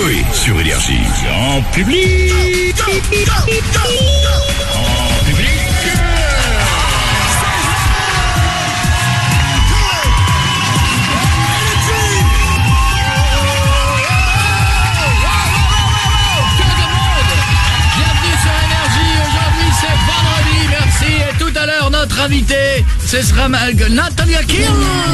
Coé sur Énergie. En public. En public. Tout à l'heure, notre invité, ce sera Natalia Kills.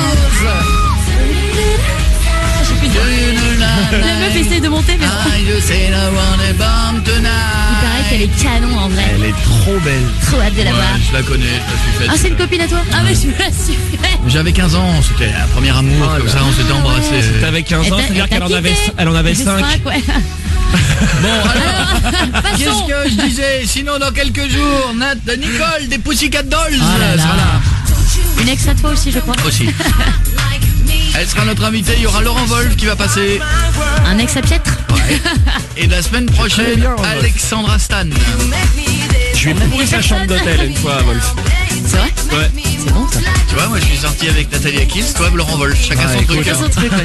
La meuf essaie de monter, mais il paraît qu'elle est canon en vrai. Elle est trop belle. Trop hâte de la voir. Je la connais, je la suis faite. Ah, c'est une copine à toi? Ah, mais je me la suis faite. J'avais 15 ans, c'était un premier amour, comme ça on s'était embrassés. T'avais 15 ans, c'est-à-dire qu'elle en avait 5. Ouais. Bon, alors, Passons. qu'est-ce que je disais? Sinon, dans quelques jours, Nicole des Pussycat Dolls Oh là là. sera là. Une ex à toi aussi, je crois. Aussi. Elle sera notre invitée, il y aura Laurent Wolf qui va passer. Un ex à piètre. Ouais. Et la semaine prochaine, bien, Wolf. Alexandra Stan. Je lui ai proposé sa chambre d'hôtel une fois, Wolf. C'est vrai? Ouais. C'est bon ça. Tu vois, moi je suis sorti avec Natalia Kills, toi Laurent Wolf, chacun son truc. Chacun son truc, ouais.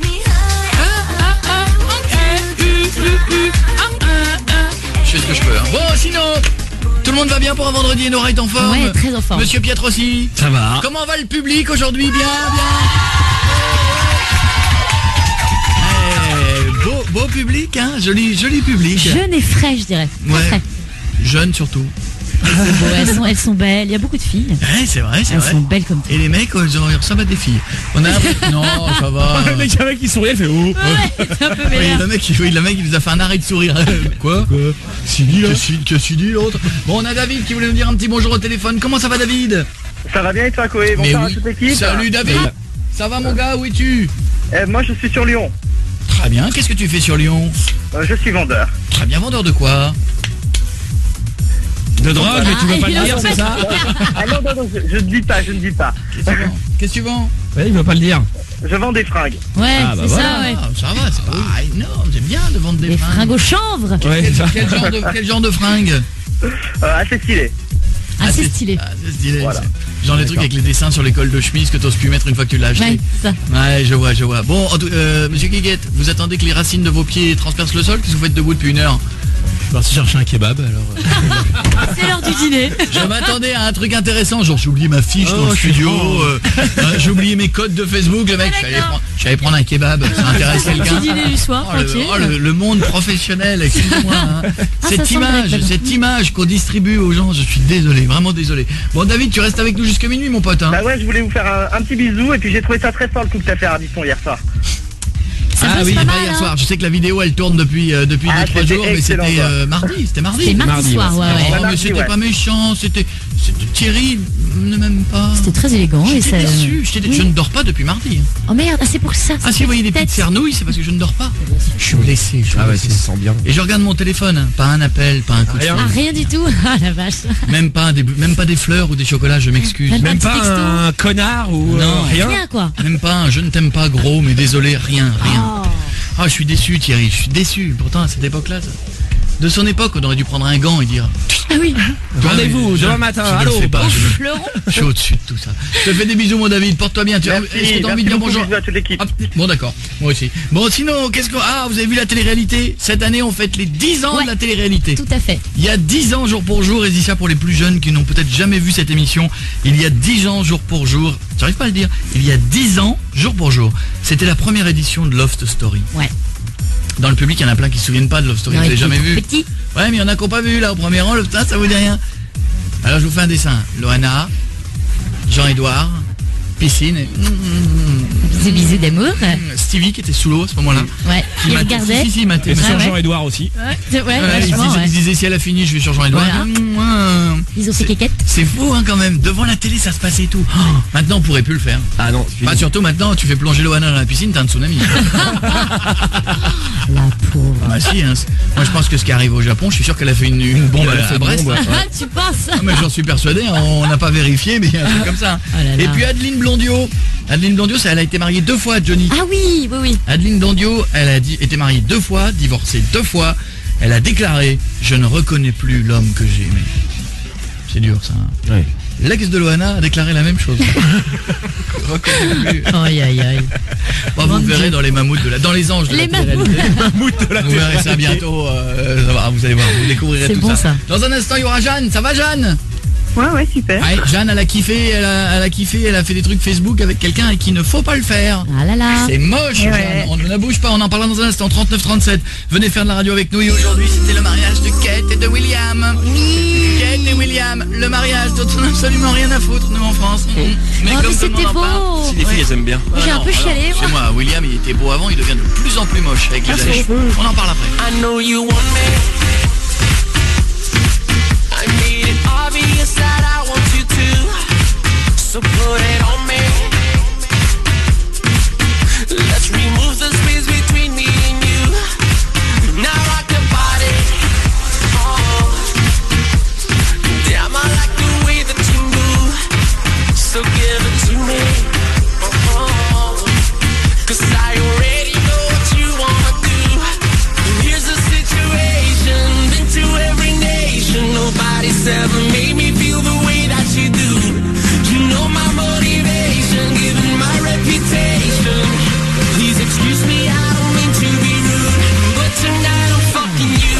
Je fais ce que je peux. Hein. Bon, sinon, tout le monde va bien pour un vendredi et Nora est en forme. Ouais, très en forme. Monsieur Pietro aussi. Ça va. Comment va le public aujourd'hui? Bien. Beau public, hein, joli public. Jeune et frais, je dirais. Ouais. Frais. Jeune surtout. C'est beau, elles sont belles. Il y a beaucoup de filles. Ouais, c'est vrai. Elles sont belles comme tout. Et les mecs, ils ressemblent à des filles. On a non, ça va. Le mec avec qui sourit, elle fait oh. Ouais, c'est un peu Oui, meilleur. le mec, il nous a fait un arrêt de sourire. Quoi? Sidi là. Qu'est-ce qu'il dit l'autre? Bon, on a David qui voulait nous dire un petit bonjour au téléphone. Comment ça va, David? Ça va bien et toi, Coé? Mais Bonsoir oui. à toute l'équipe. Salut David. Ça va mon gars, où es-tu? Moi, je suis sur Lyon. Très bien, qu'est-ce que tu fais sur Lyon? Je suis vendeur. Très bien, vendeur de quoi? De drogue, mais tu veux pas il le dire, en c'est fait. ça? Ah non, je ne dis pas, je ne dis pas. Qu'est-ce que tu vends? Ouais, il veut pas le dire. Je vends des fringues. Ouais, Ah, bah c'est voilà. ça, ouais. Ah, ça va, c'est pas énorme, c'est bien de vendre des Des fringues au chanvre. Ouais, ça. Quel genre de fringues? Assez stylé. Ah, c'est stylé. Ah, c'est stylé. Voilà. C'est genre les trucs avec les dessins sur les cols de chemise que t'oses plus mettre une fois que tu l'as acheté. Ouais, c'est ça. Ouais, je vois. Bon, monsieur Guiguette, vous attendez que les racines de vos pieds transpercent le sol? Qu'est-ce que vous faites debout depuis 1 heure? Je suis parti chercher un kebab alors. C'est l'heure du dîner. Je m'attendais à un truc intéressant, genre j'ai oublié ma fiche dans le je suis studio, con. j'ai oublié mes codes de Facebook, le mec, j'allais prendre un kebab, ça intéresse Petit quelqu'un. dîner du soir, tranquille. Le monde professionnel, excusez-moi. Hein. ça semblerait que Cette image qu'on distribue aux gens, je suis désolé, vraiment désolé. Bon David, tu restes avec nous jusqu'à minuit mon pote. Hein. Bah ouais, je voulais vous faire un petit bisou et puis j'ai trouvé ça très fort le coup que t'as fait à Ardisson hier soir. Ça Ah bosse oui, pas pas mal, hier hein. soir. Je sais que la vidéo elle tourne depuis 2-3 c'était jours, mais excellent, c'était quoi. mardi. C'était mardi. C'est mardi soir, ouais, Oh, ouais. mais Mardi, c'était ouais. pas méchant, c'était Thierry ne m'aime pas. C'était très élégant et ça. J'étais déçu, Oui. je ne dors pas depuis mardi. Oh merde, ah, c'est pour ça. Ah si vous voyez des petites Tête. cernouilles, c'est parce que je ne dors pas. Je suis blessé, Ah ouais, ça se sent bien. Et je regarde mon téléphone, hein. Pas un appel, pas un coup de Rien. Ah, fil. rien du tout. Ah la vache. Même pas des fleurs ou des chocolats, je m'excuse. Même Même petit texto. pas un connard ou Non. rien. Rien quoi. Même pas un je ne t'aime pas gros, mais désolé, rien. Oh. Ah, je suis déçu Thierry, je suis déçu. Pourtant à cette époque-là, de son époque, on aurait dû prendre un gant et dire Ah oui. Rendez-vous demain matin. je ne Allô. le fais pas, Fleuron. je suis au-dessus de tout ça. Je te fais des bisous mon David, porte-toi bien. Est-ce que t'as envie de dire bonjour? Bisous à toute l'équipe. Ah, bon d'accord, moi aussi. Bon sinon, vous avez vu la télé-réalité? Cette année on fête les 10 ans Ouais. de la télé-réalité. Tout à fait. Il y a 10 ans jour pour jour, et je dis ça pour les plus jeunes qui n'ont peut-être jamais vu cette émission, il y a 10 ans jour pour jour, j'arrive pas à le dire, il y a 10 ans jour pour jour, c'était la première édition de Love Story. Ouais. Dans le public, il y en a plein qui se souviennent pas de Love Story, Non, vous l'avez il était jamais vu? Petit. Ouais, mais il y en a qui n'ont pas vu là au premier rang, putain, ça vous dit rien. Alors je vous fais un dessin. Loana, Jean-Édouard, piscine, et Bisous d'amour. Stevie qui était sous l'eau à ce moment-là. Ouais. Qui Il matait- regardait. Si, il matait. Et sur ouais. Jean-Édouard aussi. Ouais, ouais, Ouais, vachement, ouais. il disait si elle a fini, je vais sur Jean-Édouard. Voilà. Ils ont fait quéquette. C'est fou hein quand même, devant la télé ça se passait et tout. Oh, maintenant on pourrait plus le faire. Ah non. Bah, surtout maintenant tu fais plonger Loana dans la piscine, t'as un tsunami. La pauvre. Bah si, hein. Moi je pense que ce qui arrive au Japon, je suis sûr qu'elle a fait une bombe Elle a fait à une Brest. bombe, ouais. Ah, tu penses? Ah, mais j'en suis persuadé, hein, on n'a pas vérifié, mais il y a un truc comme ça. Oh là là. Et puis Adeline Blondio, elle a été mariée 2 fois à Johnny. Ah oui, oui, oui. Adeline Blondio, elle a été mariée 2 fois, divorcée 2 fois. Elle a déclaré, je ne reconnais plus l'homme que j'ai aimé. C'est dur ça. Hein. Ouais. l'ex de Loana a déclaré la même chose. Aïe aïe aïe. Bon, vous verrez dans les mammouths dans les anges de Les la télé-réalité. Vous verrez ça bientôt, ça va, vous allez voir, vous découvrirez C'est tout bon, ça. ça. Dans un instant, il y aura Jeanne. Ça va, Jeanne? Ouais, super. Ouais, Jeanne, elle a kiffé, elle a kiffé, elle a fait des trucs Facebook avec quelqu'un avec qui il ne faut pas le faire. Ah là là. C'est moche, Ouais. Jeanne. On ne bouge pas, on en parlera dans un instant. 39-37. Venez faire de la radio avec nous. Et aujourd'hui, c'était le mariage de Kate et de William. Kate et William, le mariage dont on n'a absolument rien à foutre, nous en France. Mais Oh, mais comme tout le c'était monde en parle. beau. Si les filles elles aiment bien. J'ai un peu chialé, moi. Chez moi, William, il était beau avant, il devient de plus en plus moche avec les années. On en parle après. I know you want me. I made it obvious that I want you to. So put it on me. Let's remove the space between me and you. Now rock your body. Oh. Damn, I like the way that you move. So give it to me. Oh. 'Cause I already know what you wanna do. Here's the situation, been to every nation. Nobody's ever made me feel the way that you do. You know my motivation, given my reputation. Please excuse me, I don't mean to be rude, but tonight I'm fucking you.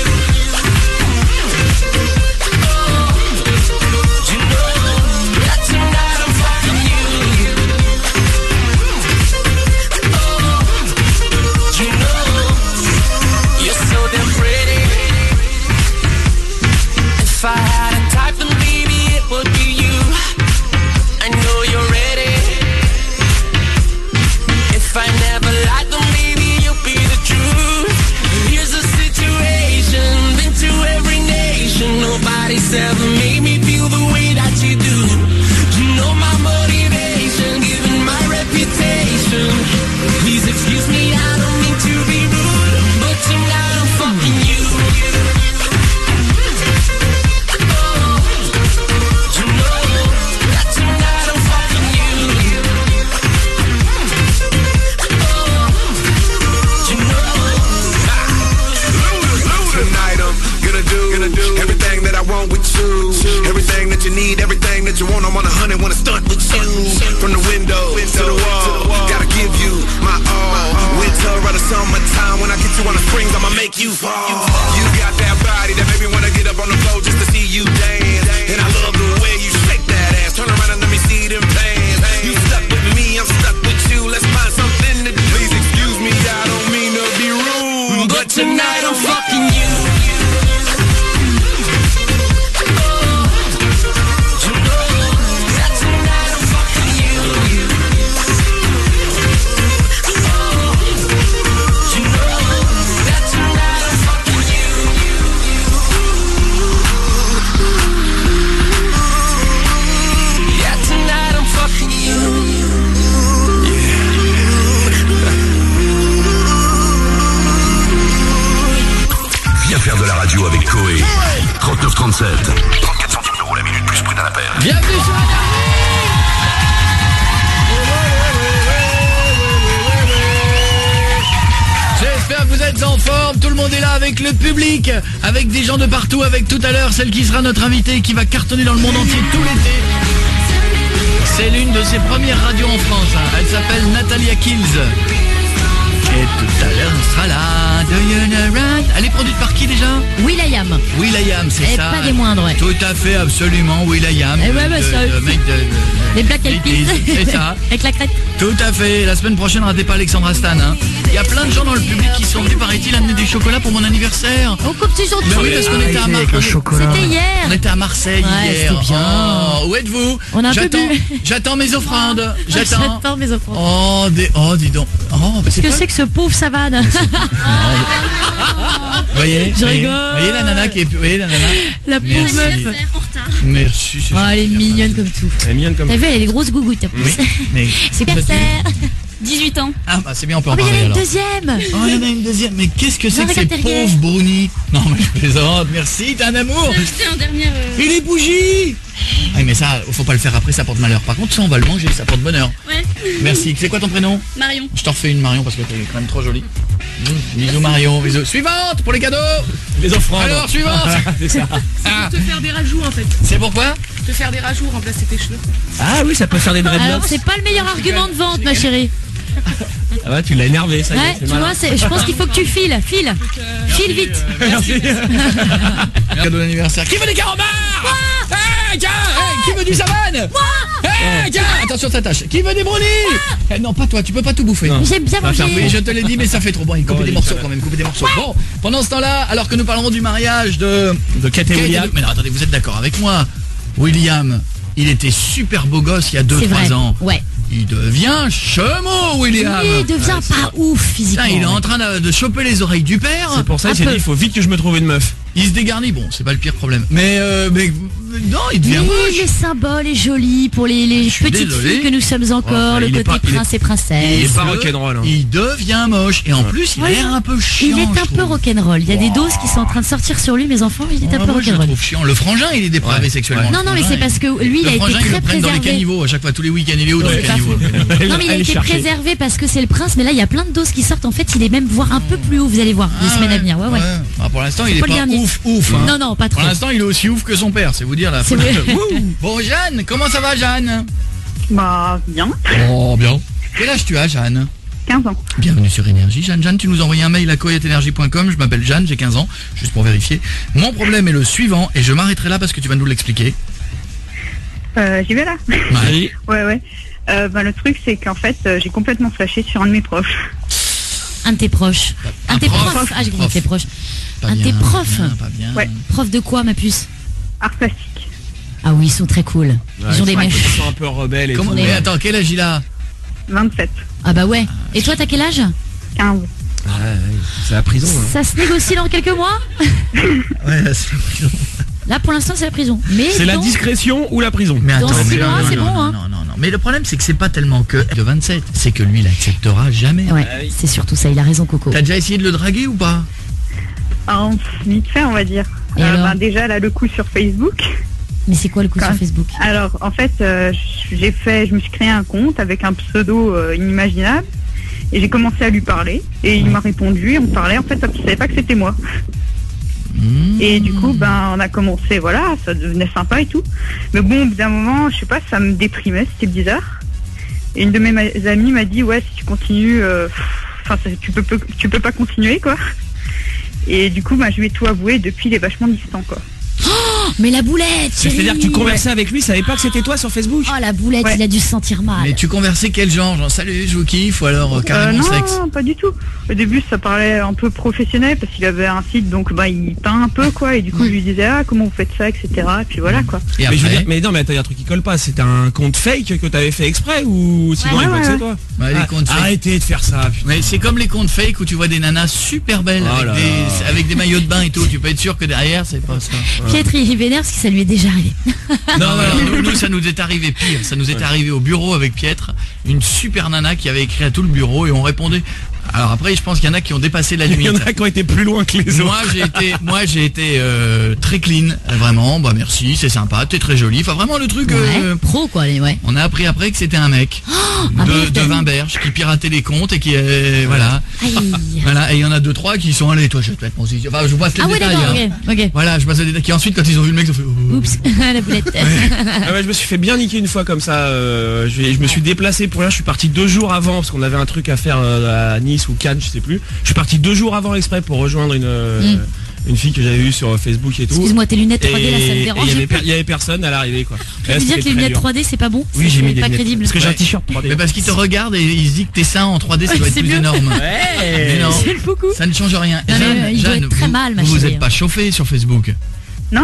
Oh, you know that tonight I'm fucking you. Oh, you know you're so damn pretty. If I had a type, then maybe it would be you. I know you're ready. If I never lied, then maybe you'll be the truth. Here's the situation, been to every nation. Nobody's ever made me feel the way that you do. You know my motivation, given my reputation. Please excuse me, I don't mean to be rude, but tonight I'm fucking you. Oh, you know that tonight I'm fucking you. Oh, you know. Tonight I'm gonna do everything that I want with you. Everything that you need, everything that you want. I'm on 100, wanna stunt with you. From the window to the wall, gotta give you my all. Winter or the summertime, when I get you on the springs, I'ma make you fall. You got that body that made me wanna get up on the floor just to see you dance. And I love the way you shake that ass. Turn around and let me see them pants. You stuck with me, I'm stuck with you. Let's find something to do. Please excuse me, I don't mean to be rude, But tonight I'm fucking you. You know that tonight I'm fucking you. You know that tonight I'm fucking you. Yeah, tonight I'm fucking you. Viens faire de la radio avec Koé. 39-37. 34 centimes d'euros la minute plus prix d'un appel. Bienvenue sur la J'espère que vous êtes en forme, tout le monde est là avec le public, avec des gens de partout, avec tout à l'heure celle qui sera notre invitée, qui va cartonner dans le monde entier tout l'été. C'est l'une de ses premières radios en France, hein. Elle s'appelle Natalia Kills. Et tout à l'heure on sera là. Do you know right? Elle est produite par qui déjà? Will.i.am. Will.i.am, c'est Et ça. pas des moindres, ouais. Tout à fait, absolument, Will.i.am. Et ouais, bah, ça- le mec de Les Black Eyed Peas. c'est ça. Avec la crête. Tout à fait. La semaine prochaine, ratez pas Alexandra Stan. Hein. Il y a plein de gens dans le public qui sont venus, paraît-il, amener du chocolat pour mon anniversaire. Oh, comme c'est gentil. Ben oui, parce qu'on était à Marseille. C'était hier. On était à Marseille Ouais, hier. c'était bien. Oh, où êtes-vous? On a un peu J'attends, bu. j'attends mes offrandes. J'attends. J'attends mes offrandes. Dis donc. Oh, bah, c'est Qu'est-ce que pas... c'est que ce pauvre savane? Vous voyez? Je voyez, rigole. Vous voyez la nana qui est... Vous voyez la nana? La pauvre Merci. meuf. Merci. c'est Oh, elle est gentil. mignonne comme tout. Elle est mignonne comme T'as vu, elle a des grosses gougouttes en plus. Oui, mais... C'est Vous êtes Percer. 18 ans. Ah, bah c'est bien, on peut en Oh, mais il y en parler a une alors. deuxième. Oh, il y en a une deuxième. Mais qu'est-ce que c'est Non, que ces regarde derrière. pauvres brownies? Non, mais je plaisante. Merci, t'es un amour. C'était en dernière. Et les bougies? Ah mais ça, faut pas le faire après, ça porte malheur. Par contre, ça on va le manger, ça porte bonheur. Ouais. Merci. C'est quoi ton prénom? Marion. Je t'en refais une Marion parce que t'es quand même trop jolie. Bisous Marion, bisous. Suivante pour les cadeaux. Les offrandes. Alors suivante. C'est ça. Ah, Te faire des rajouts en fait. c'est pourquoi? Te faire des rajouts, remplacer tes cheveux. Ah oui, ça peut faire des Alors dreadlocks. c'est pas le meilleur argument de vente, ma chérie. Ah ouais, tu l'as énervé, ça y est, Ouais, c'est tu malin. vois, je pense qu'il faut que tu files vite. Merci. Cadeau d'anniversaire. Qui veut des carambars? Tiens, qui veut du savane? Tiens, attention ça tâche. Qui veut des brownies? Non, pas toi, tu peux pas tout bouffer. Non. J'aime bien Ça va faire manger. Oui, je te l'ai dit, mais ça fait trop bon. Il coupe Oh, des les morceaux salades. quand même, couper des morceaux. Bon, pendant ce temps-là, alors que nous parlerons du mariage de Kate et William. Mais non, attendez, vous êtes d'accord avec moi? William, il était super beau gosse il y a C'est vrai. 2-3 ans. Ouais. Il devient chemo, William. Oui, il devient pas ouf physiquement. Putain, il est en train de choper les oreilles du père. C'est pour ça Un qu'il s'est peu. dit, il faut vite que je me trouve une meuf. Il se dégarnit, bon, c'est pas le pire problème. Mais non, il devient Oui, moche. les symboles est joli pour les Je suis petites désolé. filles que nous sommes encore, Ouais, le il est côté pas- il est- prince et Il princesse. est pas Le- rock'n'roll. Hein. Il devient moche. Et en plus, il a Ouais. l'air un peu chiant. Il est je un peu trouve. rock'n'roll. Il y a des doses qui sont en train de sortir sur lui, mes enfants, il est un peu Moi, je le rock'n'roll. trouve chiant. Le frangin, il est dépravé Ouais. sexuellement. Ouais. Non, non, mais c'est parce que lui, il Le a été frangin, ils très le prennent dans les préservé. caniveaux. À chaque fois, tous les week-ends, il est où dans Ouais, les c'est pas caniveaux? Non, mais il a Allez été chercher. préservé parce que c'est le prince, mais là, il y a plein de doses qui sortent. En fait, il est même voire un peu plus haut, vous allez voir, les Ah semaines à ouais, venir. Ouais, ouais. Ah, pour l'instant, il est pas le pas dernier. ouf. Hein. Non, non, pas trop. Pour l'instant, il est aussi ouf que son père. C'est vous dire la C'est folie. vrai. Bon, Jeanne, comment ça va, Jeanne? Bah, bien. Oh, bien. Quel âge tu as, Jeanne? 15 ans. Bienvenue sur Énergie. Jeanne, tu nous envoies un mail à coyotenergie.com. Je m'appelle Jeanne, j'ai 15 ans, juste pour vérifier. Mon problème est le suivant, et je m'arrêterai là parce que tu vas nous l'expliquer. J'y vais là. Allez. Ouais. Le truc, c'est qu'en fait, j'ai complètement flashé sur un de mes profs. Un de tes proches. Un de tes prof. profs. Ah, j'ai compris Prof. tes proches. Pas Un de bien, tes profs. bien, pas bien. Ouais. Prof de quoi, ma puce? Art plastique. Ah oui, ils sont très cool. Ils ont des mèches. Ils sont un peu rebelles et Comment, tout. mais attends, quel âge il a? 27. Ah bah ouais. Et toi, t'as quel âge? 15. Ah, ouais, c'est la prison. Hein. Ça se négocie dans quelques mois? Ouais, c'est... Là, pour l'instant, c'est la prison. Mais C'est la dans- discrétion ou la prison. Mais Dans attends, 6 mais mois, c'est bon, hein. non. Mais le problème, c'est que c'est pas tellement que de 27, c'est que lui, il acceptera jamais. Ouais, Ah oui. c'est surtout ça. Il a raison, Coco. T'as déjà essayé de le draguer ou pas? Alors, vite fait, on va dire. Et alors Déjà, là, le coup sur Facebook. Mais c'est quoi le coup Quoi sur Facebook? Alors, en fait, je me suis créé un compte avec un pseudo inimaginable. Et j'ai commencé à lui parler. Et il m'a répondu, on parlait. En fait, je savais pas que c'était moi. Et du coup, on a commencé, voilà, ça devenait sympa et tout. Mais bon, au bout d'un moment, je sais pas, ça me déprimait, c'était bizarre. Et une de mes amies m'a dit, ouais, si tu continues, tu peux pas continuer, quoi. Et du coup, je lui ai tout avoué, depuis, il est vachement distant, quoi. Oh, mais la boulette, chérie. C'est-à-dire que tu conversais avec lui, il savait pas que c'était toi sur Facebook. Oh, la boulette, Ouais. il a dû se sentir mal. Mais tu conversais quel genre? Genre salut, je vous kiffe ou alors carrément Non, sexe? pas du tout. Au début, ça parlait un peu professionnel parce qu'il avait un site, donc il peint un peu, quoi. Et du coup, je lui disais, comment vous faites ça, etc. Et puis voilà, quoi. Et Mais je veux après, dire, mais non, mais attends, il y a un truc qui colle pas. C'était un compte fake que t'avais fait exprès ou sinon Ouais, il voit que ouais. c'est toi. Ouais, les Ah, comptes fake. arrêtez de faire ça. Putain. Mais c'est comme les comptes fake où tu vois des nanas super belles Oh avec, là avec des maillots de bain et tout. Tu peux être sûr que derrière, c'est pas ça. Pietri, il est vénère parce que ça lui est déjà arrivé. Non, nous, ça nous est arrivé pire. Ça nous est arrivé au bureau avec Pietre, une super nana qui avait écrit à tout le bureau et on répondait. Alors après, je pense qu'il y en a qui ont dépassé la Il y limite. en a qui ont été plus loin que les Moi autres. j'ai été très clean, vraiment. Bah merci, c'est sympa, t'es très jolie. Enfin vraiment le truc. Ouais, pro quoi, ouais. On a appris après que c'était un mec un mec, de t'as vu Wimberge qui piratait les comptes et qui voilà. Aïe. Voilà, et il y en a 2-3 qui sont allés, toi je vais te mettre mon zizi. Enfin je vous passe les Ah ouais, détails. d'accord, hein. ok. Voilà, je passe les détails. Qui ensuite quand ils ont vu le mec, ils ont fait Oups, la boulette. Ah ouais, je me suis fait bien niquer une fois comme ça. Je me suis déplacé pour rien. Je suis parti 2 jours avant parce qu'on avait un truc à faire à Nice ou Cannes, je sais plus. Je suis parti 2 jours avant exprès pour rejoindre une fille que j'avais eue sur Facebook et tout. Excuse-moi, tes lunettes 3D là, ça me Et dérange. il y avait personne à l'arrivée quoi. Tu veux dire que les lunettes 3D c'est pas bon? Oui, j'ai mis des pas lunettes. crédible. Parce que j'ai un Ouais. t-shirt 3D. Mais parce qu'il te regarde et il se dit que tes seins en 3D ça doit être c'est plus mieux. énorme. Ouais. Mais non, C'est le faux coup. ça ne change rien. Non, mais, il doit être très mal, ma vous chérie. êtes pas chauffé sur Facebook. Non,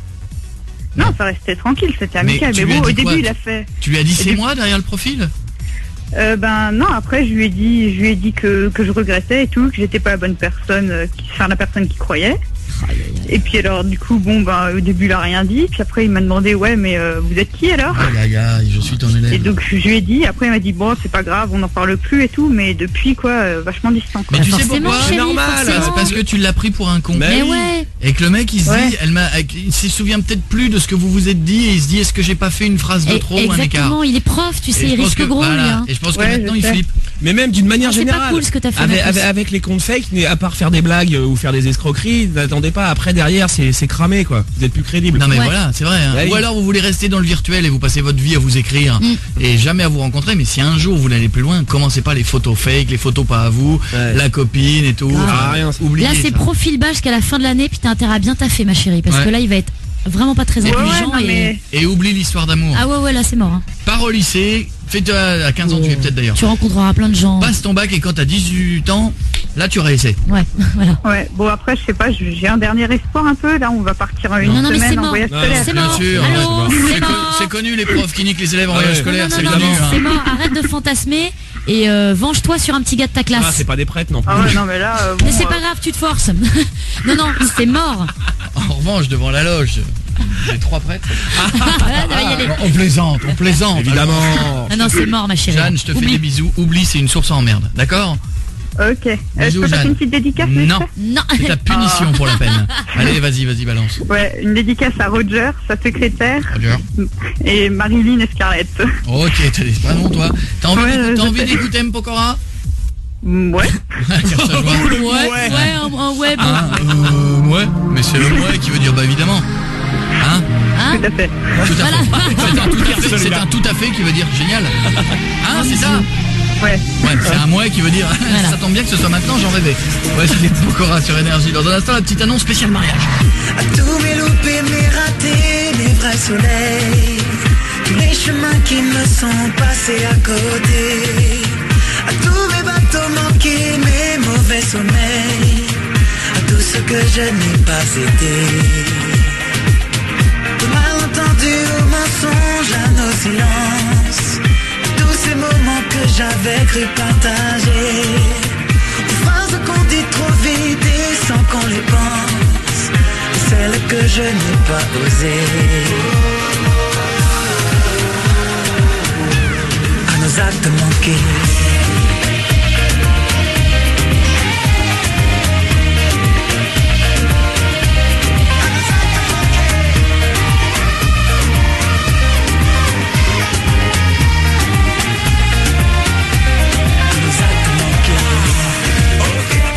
ça restait tranquille, c'était Mais amical. tu Mais lui as bon, au dit quoi? début, il a fait. Tu lui as dit c'est du- moi derrière le profil? Non, après, je lui ai dit que je regrettais et tout, que j'étais pas la bonne personne, la personne qui croyait. Et puis alors du coup au début il a rien dit, puis après il m'a demandé ouais mais vous êtes qui alors? Je suis ton élève. Et donc je lui ai dit, après il m'a dit bon c'est pas grave, on n'en parle plus et tout, mais depuis vachement distant. Mais tu sais Forcément, pourquoi? chérie, Normal, forcément. c'est parce que tu l'as pris pour un con. Mais ouais. Et que le mec il se Ouais. dit, il se souvient peut-être plus de ce que vous vous êtes dit et il se dit est-ce que j'ai pas fait une phrase de trop ou un écart? Exactement, il est prof, tu sais, Et je il pense risque que- gros lui. voilà. Hein. Et je pense que Ouais, maintenant je il sais. flippe. Mais même d'une manière C'est pas générale. cool ce que t'as fait, Avec, Marcus. avec les comptes fake, à part faire des blagues ou faire des escroqueries, n'attendez pas. Après derrière, c'est cramé quoi. Vous êtes plus crédible. Non mais Ouais. voilà, c'est vrai. Hein. Ouais, Ou oui. alors vous voulez rester dans le virtuel et vous passez votre vie à vous écrire et jamais à vous rencontrer. Mais si un jour vous voulez aller plus loin, commencez pas les photos fake, les photos pas à vous, Ouais. la copine et tout. Ah, rien, oubliez Là, c'est ça. profil bas jusqu'à la fin de l'année, puis t'as intérêt à bien taffer, ma chérie, parce Ouais. que là, il va être vraiment pas très Ouais, intelligent. non, et... mais Et oublie l'histoire d'amour. Ah ouais, là, c'est mort. Hein. Pars au lycée, fais-toi à 15 ans, tu es peut-être d'ailleurs. Tu rencontreras plein de gens. Passe ton bac et quand t'as 18 ans, là tu réessais. Ouais, voilà. ouais, bon après je sais pas, j'ai un dernier espoir un peu, là on va partir une Non, mais c'est semaine en mort. voyage Non, scolaire. C'est Bien mort. sûr, Allô, c'est c'est mort. c'est connu les profs qui niquent les élèves en Ah voyage ouais. scolaire, Non, c'est non, connu. non, hein. c'est mort. Arrête de fantasmer et venge-toi sur un petit gars de ta Ah, classe. c'est pas des prêtres non plus. Ah ouais non mais là Mais c'est pas grave, tu te forces. Non, c'est mort. En revanche, devant la loge, j'ai 3 prêtres. Voilà, ça va y aller. On plaisante, on plaisante. Évidemment. Ah non, c'est mort, ma chérie. Jeanne, je te fais Oublie. des bisous. Oublie, c'est une source en merde. D'accord? ok. Je Bisous, peux passer Jeanne. une petite dédicace vite Non. fait Non. C'est ta punition pour la peine. Allez, vas-y, balance. Ouais, une dédicace à Roger, sa secrétaire, Roger. et Marilyn et Scarlett. Ok, t'as des prénoms, toi. T'as envie Ouais, d'écouter- t'as je envie sais. d'écouter M. Pokora? Ouais. Car ça joue. Ouais, bon. Ouais, mais c'est le ouais qui veut dire bah évidemment. Hein? Hein Tout à fait. Tout à fait. C'est un tout à fait qui veut dire génial. Hein, c'est ça? Ouais. Ouais, c'est un mouet qui veut dire Voilà. ça tombe bien que ce soit maintenant, j'en rêvais. Ouais, c'était Pokora sur Énergie. Dans un instant, la petite annonce spéciale mariage. À tous mes loupés, mes ratés, mes vrais soleils, tous les chemins qui me sont passés à côté, à tous mes bateaux manqués, mes mauvais sommeils, à tout ce que je n'ai pas été, de malentendus aux mensonges, à nos silences, tous ces moments que j'avais cru partager, des phrases qu'on dit trop vite et sans qu'on les pense, celles que je n'ai pas osées. À nos actes manqués. À nos actes manqués.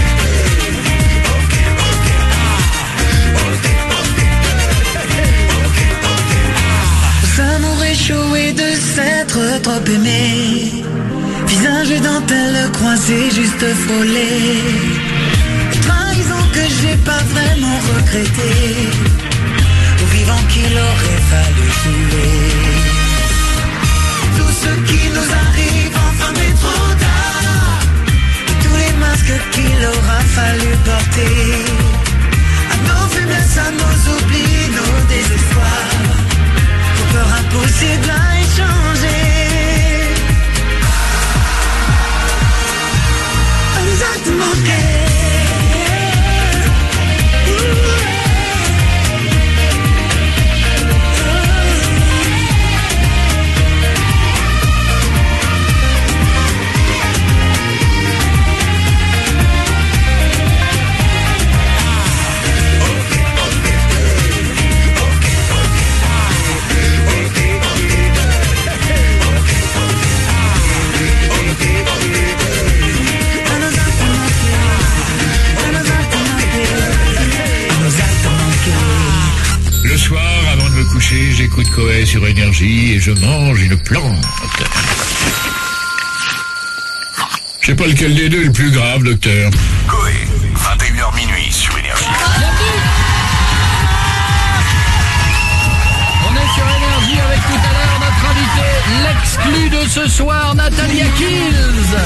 Aux amours échoués de s'être trop aimé, visage et dentelle croisée juste frôlé, trahison que j'ai pas vraiment regretté, au vivant qu'il aurait fallu tuer. Tout ce qui nous arrive enfin mais trop tard, et tous les masques qu'il aura fallu porter, à nos faiblesses, à nos oublis, nos désespoirs, aux peurs impossibles à échanger. À nous actes manqués. Le soir, avant de me coucher, j'écoute Coé sur Énergie et je mange une plante. Je sais pas lequel des deux est le plus grave, docteur. Coé, 21h minuit sur Énergie. On est sur Énergie avec tout à l'heure notre invité, l'exclu de ce soir, Natalia Kills.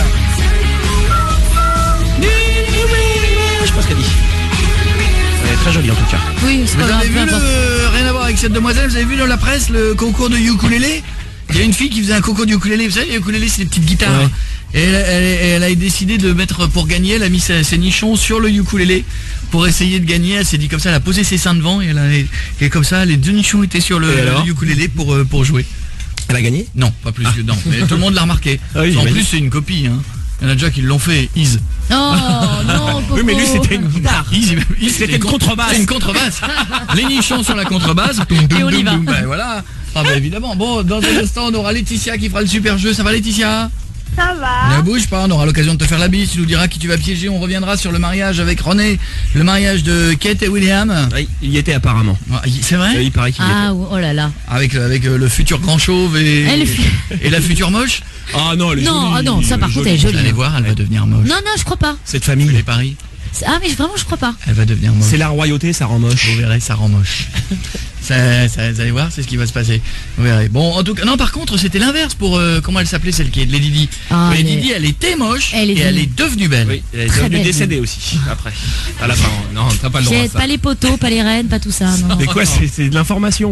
Je sais pas ce qu'elle dit. Elle est très jolie en tout cas. Oui, c'est Vous pas grave. avez vu peu importe. rien à voir avec cette demoiselle, vous avez vu dans la presse le concours de ukulélé? Il y a une fille qui faisait un concours de ukulélé, vous savez, les ukulélés c'est des petites guitares. Ouais. Et elle a décidé de mettre, pour gagner, elle a mis ses nichons sur le ukulélé pour essayer de gagner. Elle s'est dit comme ça, elle a posé ses seins devant et comme ça, les 2 nichons étaient sur le ukulélé pour jouer. Elle a gagné? Non, pas plus que non. Mais tout le monde l'a remarqué. Ah oui, en j'imagine. plus, c'est une copie. Hein. Il y en a déjà qui l'ont fait. Is. Oh non, Coco. Oui, mais lui, c'était une guitare. C'était une contrebasse. Une contrebasse. Les nichons sur la contrebasse. Et on y va. Ben voilà. Ah bah évidemment. Bon, dans un instant, on aura Laetitia qui fera le super jeu. Ça va, Laetitia? Ça va. Ne bouge pas, on aura l'occasion de te faire la bise, tu nous diras qui tu vas piéger, on reviendra sur le mariage avec René, le mariage de Kate et William. Oui, il y était apparemment. Ah, c'est vrai? Il paraît qu'il y était. Ah, oh là là. Avec le futur grand chauve et la future moche. Ah non, elle est Non, jolie. ah non, ça par contre elle est Vous jolie. allez voir, elle va devenir moche. Non, non, je crois pas. Cette famille. Les paris, Ah, mais vraiment, je crois pas. elle va devenir moche. C'est la royauté, ça rend moche. Vous verrez, ça rend moche. Vous allez voir, c'est ce qui va se passer. Vous verrez. Bon, en tout cas, non, par contre, c'était l'inverse pour comment elle s'appelait, celle qui est de Lady Di. Ah, Lady mais- Di, elle était moche Elle est et elle devenue- est devenue belle. Oui, elle est Très devenue belle. décédée aussi, après. À la fin, non, t'as pas le droit à J'ai ça. pas les poteaux, pas les reines, pas tout ça. Non. Mais quoi, c'est de l'information.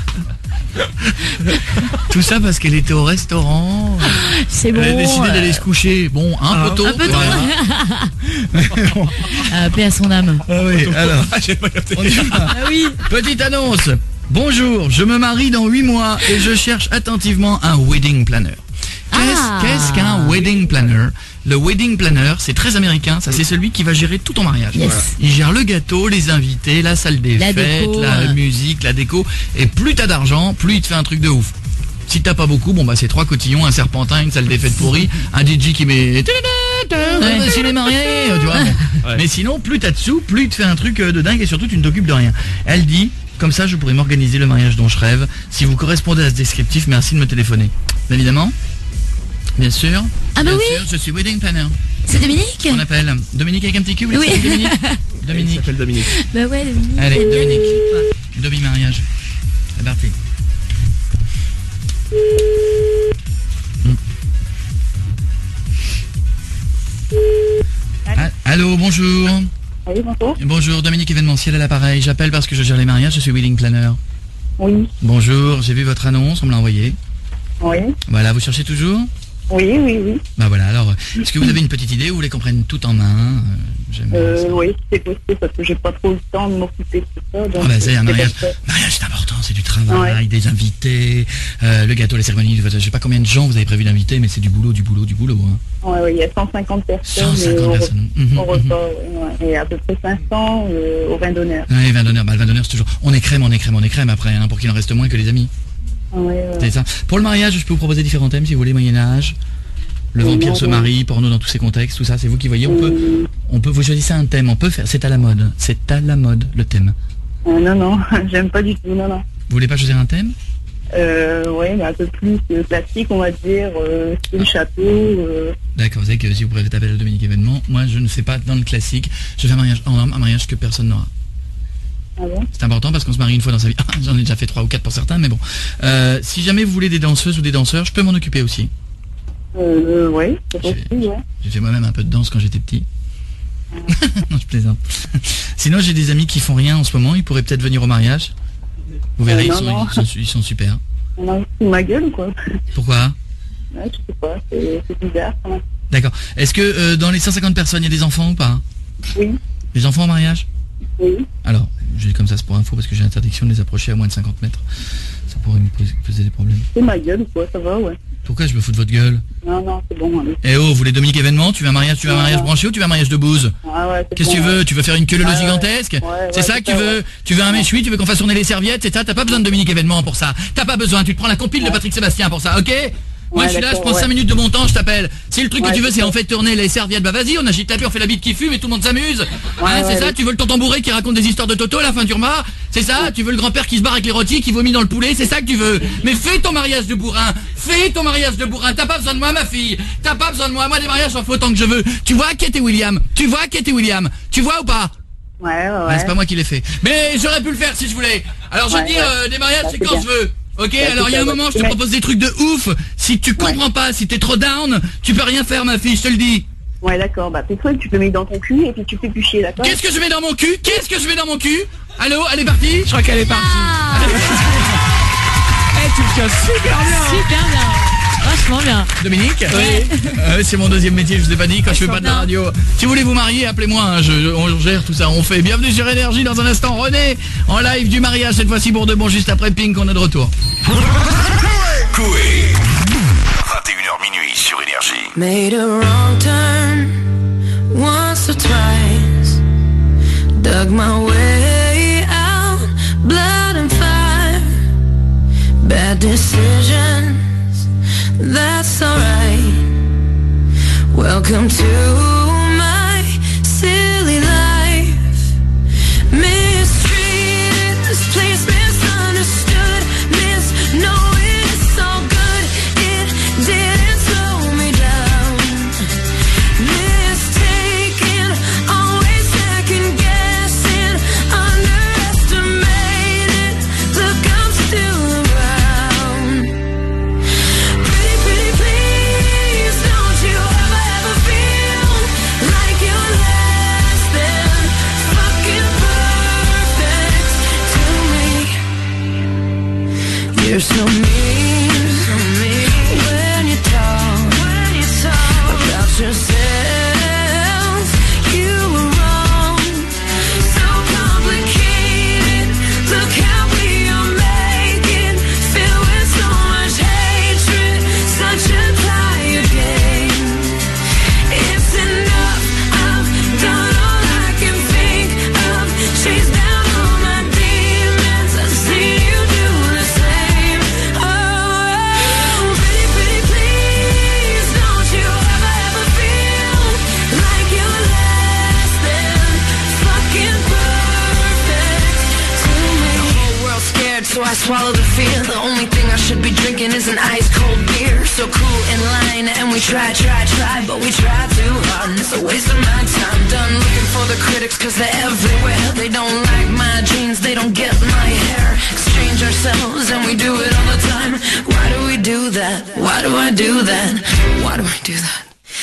Tout ça parce qu'elle était au restaurant. C'est bon. Elle a décidé d'aller se coucher. Bon, un poteau. Un peu voilà. trop. Paix à son âme. Ah oui, alors. Ah, j'ai pas capté. On y va. Ah oui. Petite annonce. Bonjour, je me marie dans 8 mois et je cherche attentivement un wedding planner. Qu'est-ce qu'un wedding planner? Le wedding planner, c'est très américain, ça c'est celui qui va gérer tout ton mariage. Yes. Voilà. Il gère le gâteau, les invités, la salle des La fêtes, déco, la musique, la déco. Et plus t'as d'argent, plus il te fait un truc de ouf. Si t'as pas beaucoup, bon bah c'est 3 cotillons, un serpentin, une salle des fêtes pourrie, un DJ qui met si les mariés, tu vois. Bon. Ouais. Mais sinon, plus t'as de sous, plus il te fait un truc de dingue et surtout tu ne t'occupes de rien. Elle dit, comme ça je pourrais m'organiser le mariage dont je rêve. Si vous correspondez à ce descriptif, merci de me téléphoner. Bien évidemment. Bien sûr. Ah bah Bien oui. sûr, je suis wedding planner. C'est Dominique? On appelle Dominique avec un petit cul. vous Oui. l'appelez Dominique. Il Dominique. s'appelle Dominique. Bah ouais, Dominique. Allez, c'est bien Dominique. Dominique, Domi mariage. C'est parti. Allô, bonjour. Oui, bonjour. Bonjour, Dominique événementiel à l'appareil. J'appelle parce que je gère les mariages, je suis wedding planner. Oui, Bonjour, j'ai vu votre annonce, on me l'a envoyée. oui, Voilà, vous cherchez toujours? oui, oui, oui. Bah voilà, alors, est-ce que vous avez une petite idée ou vous voulez qu'on prenne tout en main? J'aime bien ça. Oui, c'est possible parce que j'ai pas trop le temps de m'occuper de tout ça. Donc Ah bah c'est un mariage. comme ça. Mariage c'est important, c'est du travail, des invités, le gâteau, les cérémonies, je sais pas combien de gens vous avez prévu d'inviter, mais c'est du boulot, hein. Ouais, ouais, il y a 150 personnes 150 personnes. au repas, ouais, et à peu près 500 au vin d'honneur. Ouais, vin d'honneur, bah le vin d'honneur c'est toujours. On est crème après, hein, pour qu'il en reste moins que les amis. Ouais, ouais. C'est ça. Pour le mariage, je peux vous proposer différents thèmes si vous voulez, Moyen-Âge. Le vampire se marie, porno dans tous ces contextes, tout ça, c'est vous qui voyez. On peut, vous choisissez un thème, on peut faire, c'est à la mode, le thème. Non, non, j'aime pas du tout, non, non. Vous voulez pas choisir un thème? Ouais, mais un peu plus classique, on va dire, style château. D'accord, vous savez que si vous préférez taper le Dominique événement, moi je ne fais pas dans le classique, je fais un mariage en homme, un mariage que personne n'aura. Ah bon? C'est important parce qu'on se marie une fois dans sa vie. J'en ai déjà fait 3 ou 4 pour certains, mais bon. Si jamais vous voulez des danseuses ou des danseurs, je peux m'en occuper aussi. Ouais, c'est possible, ouais. J'ai fait moi-même un peu de danse quand j'étais petit. Non, je plaisante. Sinon, j'ai des amis qui font rien en ce moment, ils pourraient peut-être venir au mariage. Vous verrez, non. ils sont super. On a sous ma gueule, quoi. Pourquoi? Ouais, je sais pas, c'est bizarre, quand même. D'accord. Est-ce que dans les 150 personnes, il y a des enfants ou pas? Oui, Des enfants au mariage? oui. Alors, j'ai comme ça, c'est pour info parce que j'ai l'interdiction de les approcher à moins de 50 mètres. Ça pourrait me poser des problèmes. C'est ma gueule ou quoi, ça va, ouais. Pourquoi je me fous de votre gueule? Non, non, c'est bon, allez. Eh oh, vous voulez Dominique événement? Tu veux un mariage branché ou tu veux un mariage de bouse? Ah ouais, c'est Qu'est-ce que bon, tu veux? ouais. Tu veux faire une queue Ouais, gigantesque? ouais, C'est ouais, ça c'est que tu ça, veux? ouais. Tu veux un méchoui? Tu veux qu'on fasse tourner les serviettes? C'est ça? T'as pas besoin de Dominique événement pour ça. T'as pas besoin. Tu te prends la compile de Patrick Sébastien pour ça, ok? Moi Ouais, je suis là, je d'accord, prends 5 ouais. minutes de mon temps, je t'appelle. Si le truc que Ouais, tu veux c'est c'est ça. en fait tourner les serviettes, bah vas-y, on agite la pure, on fait la bite qui fume et tout le monde s'amuse. Hein, c'est ouais, ça? ouais. Tu veux le tonton bourré qui raconte des histoires de Toto à la fin du repas? C'est ça? Tu veux le grand-père qui se barre avec les rôtis, qui vomit dans le poulet? C'est ça que tu veux? Mais fais ton mariage de bourrin! Fais ton mariage de bourrin! T'as pas besoin de moi, ma fille! T'as pas besoin de moi! Moi, des mariages, j'en fais autant que je veux! Tu vois Kate et William? Tu vois Kate et William? Tu vois ou pas? Ouais, ouais, Ah, ouais. c'est pas moi qui l'ai fait. Mais j'aurais pu le faire si je voulais. Alors je Ouais, veux dire, ouais. des mariages Bah, c'est c'est quand bien. je veux. Ok, Bah, alors il y a un c'est moment, je te mais- propose des trucs de ouf. Si tu comprends pas, si t'es trop down, tu peux rien faire, ma fille, je te le dis. Ouais, d'accord, bah tes trucs, tu peux mettre dans ton cul et puis tu fais plus chier, d'accord? Qu'est-ce que je mets dans mon cul? Qu'est-ce que je mets dans mon cul? Allô, elle est partie? Je crois qu'elle est partie. Ah, Eh, tu le tiens super bien. super bien. Vachement bien. Dominique. Oui. C'est mon deuxième métier, je vous ai pas dit, quand je fais pas de la radio. Si vous voulez vous marier, appelez-moi, hein, on gère tout ça, on fait. Bienvenue sur Énergie dans un instant. René, en live du mariage, cette fois-ci pour de bon, juste après Pink, on est de retour. Coé. 21h minuit sur Énergie. Made a wrong turn once or twice. Dug my way out, blood and fire. Bad decisions, that's alright. Welcome to my silly life. Mistreated, this place misunderstood. Knowing it's all good, it didn't slow me down. Mistaken, always second guessing, underestimated. Look, I'm still around. Pretty, pretty, please, don't you ever feel like you're less than fucking perfect to me. You're so mean when you talk about yourself. You were wrong, so complicated. Look how we are making, filled with so much hatred, such a tired game. It's enough, I've done all I can think of. Chase down all my demons, I see you do the same. Oh, pretty, pretty, please, don't you ever feel like you're less than fucking perfect to me. The whole world's scared, so I swallow the fear. The only thing I should be drinking is an ice cold beer. So cool in line, and we try, but we try too hard, and it's a waste of my time. Done looking for the critics, cause they're everywhere. They don't like my jeans, they don't get my hair. Exchange ourselves, and we do it all the time. Why do we do that? Why do I do that? Why do I do that?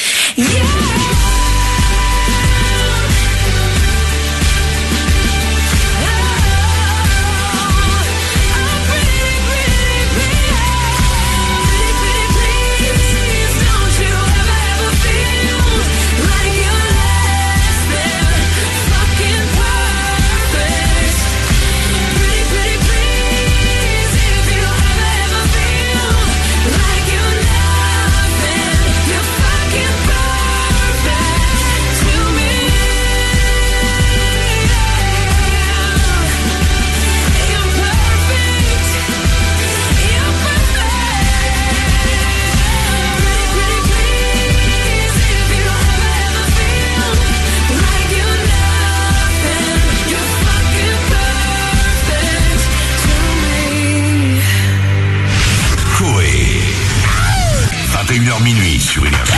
Coé. 21h minuit sur Énergie.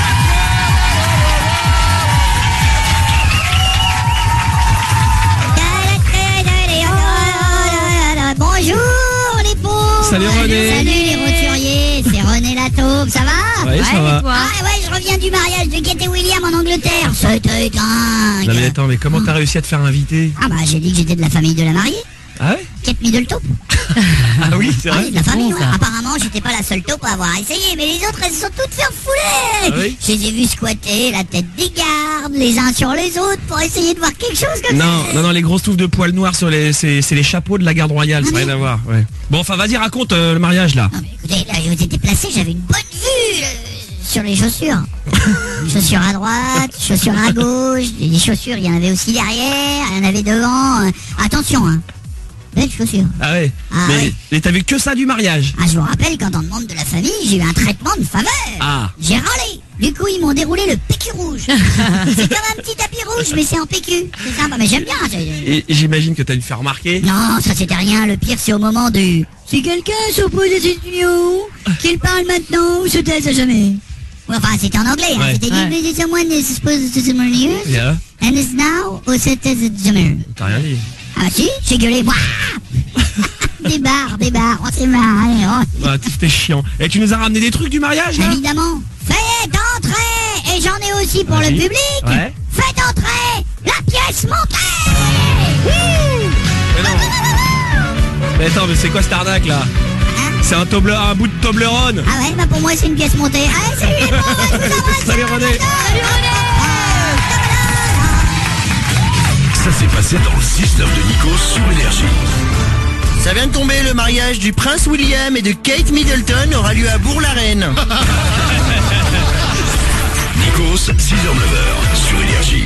Bonjour les pauvres. Salut René. Salut les roturiers, c'est René la taupe, ça va? Ouais, ça va. Ah ouais, je reviens du mariage de Kate et William en Angleterre. C'était dingue. Non mais attends, mais comment t'as réussi à te faire inviter? Ah bah j'ai dit que j'étais de la famille de la mariée. Ah ouais? Kate Middleton. Ah oui, c'est Ah vrai. oui, de la famille, ouais. Apparemment, j'étais pas la seule taupe à avoir essayé, mais les autres, elles se sont toutes fait refouler. Ah oui? Je les ai vues squatter la tête des gardes, les uns sur les autres, pour essayer de voir quelque chose comme ça. Non, les grosses touffes de poils noirs sur c'est les chapeaux de la garde royale, ça n'a rien à voir. Ouais. Bon, enfin, vas-y, raconte le mariage là. Non mais écoutez, là j'étais placé, j'avais une bonne vue sur les chaussures. Chaussures à droite, chaussures à gauche, des chaussures, il y en avait aussi derrière, il y en avait devant. Attention, hein. Belle chaussure. Ah ouais. Ah ouais. Mais t'as vu que ça du mariage? Ah, je vous rappelle, quand on demande de la famille, j'ai eu un traitement de faveur. Ah. J'ai râlé. Du coup, ils m'ont déroulé le PQ rouge. C'est comme un petit tapis rouge, mais c'est en PQ. C'est sympa, mais j'aime bien. Et j'imagine que t'as dû faire remarquer. Non, ça c'était rien. Le pire, c'est au moment du... Si quelqu'un s'oppose à cette union, qu'il parle maintenant ou se taise à jamais. Ouais, enfin, c'était en anglais. Hein. Ouais. C'était dit, someone is supposed to be news, Yeah. and is now or se taise à jamais. T'as rien dit. Ah si, j'ai gueulé. Wouah. Débarre, on s'est marré. Oh. Ah, t'es chiant. Et tu nous as ramené des trucs du mariage là? Évidemment. Faites entrer. Et j'en ai aussi pour le Vas-y. public. Ouais. Faites entrer la pièce montée. Mais non. Mais attends, mais c'est quoi cette arnaque là? Hein? C'est un bout de Toblerone. Ah ouais, bah pour moi c'est une pièce montée. Allez, salut les pauvres, je vous embrasse. Salut René. Ça s'est passé dans le 6-9 de Nikos sur Énergie. Ça vient de tomber, le mariage du prince William et de Kate Middleton aura lieu à Bourg-la-Reine. Nikos, 6h-9h sur Énergie.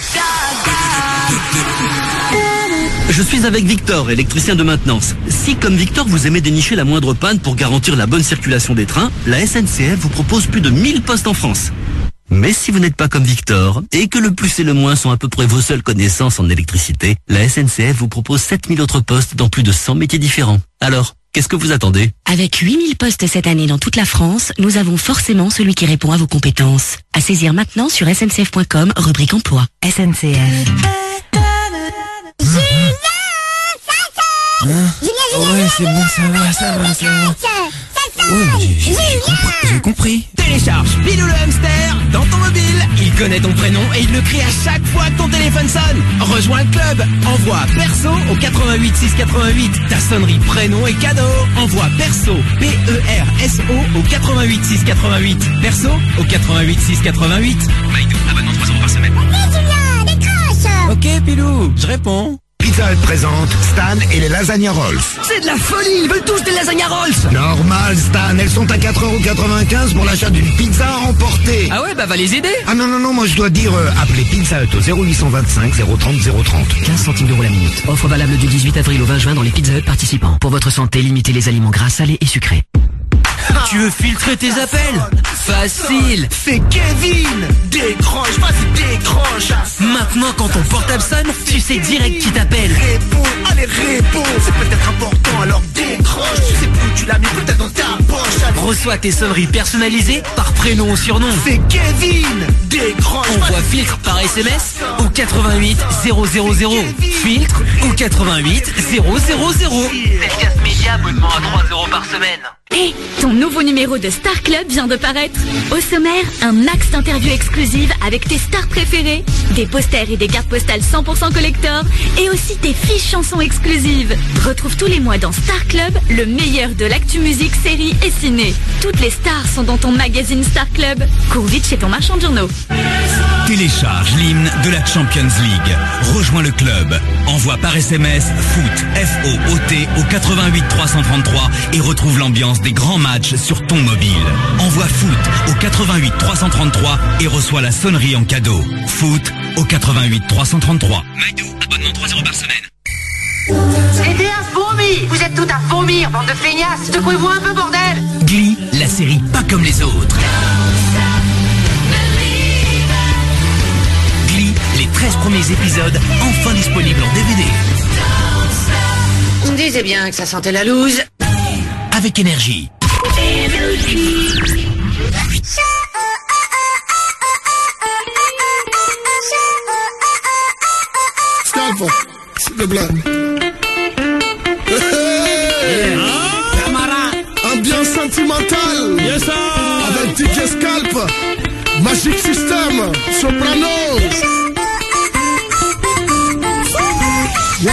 Je suis avec Victor, électricien de maintenance. Si, comme Victor, vous aimez dénicher la moindre panne pour garantir la bonne circulation des trains, la SNCF vous propose plus de 1000 postes en France. Mais si vous n'êtes pas comme Victor, et que le plus et le moins sont à peu près vos seules connaissances en électricité, la SNCF vous propose 7000 autres postes dans plus de 100 métiers différents. Alors, qu'est-ce que vous attendez? Avec 8000 postes cette année dans toute la France, nous avons forcément celui qui répond à vos compétences. À saisir maintenant sur sncf.com, rubrique emploi. SNCF. Ouais, c'est bon, ça va. Ouais, j'ai compris. Télécharge Pilou le hamster dans ton mobile. Il connaît ton prénom et il le crie à chaque fois que ton téléphone sonne. Rejoins le club. Envoie perso au 88 688. Ta sonnerie prénom et cadeau. Envoie perso, P-E-R-S-O au 88 688. Perso au 88 688. Maïdou, abonnement 3 € par semaine. Ok, Julien, décroche. Ok, Pilou, je réponds. Pizza Hut présente Stan et les lasagna rolls. C'est de la folie, ils veulent tous des lasagna rolls. Normal Stan, elles sont à 4,95 € pour l'achat d'une pizza à emporter. Ah ouais, bah va les aider. Ah non, moi je dois dire appelez Pizza Hut au 0825 030 030. 15 centimes d'euros la minute. Offre valable du 18 avril au 20 juin dans les Pizza Hut participants. Pour votre santé, limitez les aliments gras, salés et sucrés. Tu veux filtrer tes appels? Facile. C'est Kevin. Décroche, vas-y décroche. Maintenant quand ton portable sonne, tu sais direct qui t'appelle. Réponds, c'est peut-être important, alors décroche. Tu sais plus où tu l'as mis, peut-être dans ta poche. Allez. Reçois tes sonneries personnalisées par prénom ou surnom. C'est Kevin. Décroche. Envoie filtre par SMS au 88 000. Filtre au 88 000. Efficace Média, abonnement à 3 € par semaine. Et ton nouveau numéro de Star Club vient de paraître. Au sommaire, un max d'interviews exclusives avec tes stars préférées, des posters et des cartes postales 100% collector, et aussi tes fiches chansons exclusives. Retrouve tous les mois dans Star Club le meilleur de l'actu musique, série et ciné. Toutes les stars sont dans ton magazine Star Club. Cours vite chez ton marchand de journaux. Télécharge l'hymne de la Champions League. Rejoins le club. Envoie par SMS FOOT, F-O-O-T au 88 333 et retrouve l'ambiance des grands matchs sur ton mobile. Envoie FOOT au 88 333 et reçois la sonnerie en cadeau. FOOT au 88 333. Maïdou, abonnement 3 € par semaine. C'était un vomi. Vous êtes tout à vomir, bande de feignasses. Secouez-vous un peu, bordel. Glee, la série pas comme les autres. Glee, les 13 premiers épisodes enfin disponibles en DVD. On me disait bien que ça sentait la loose. Avec Énergie. Scalp, s'il te plaît. Ambiance sentimentale. Yes, sir. Avec DJ Scalp, Magic System, Soprano. Yeah.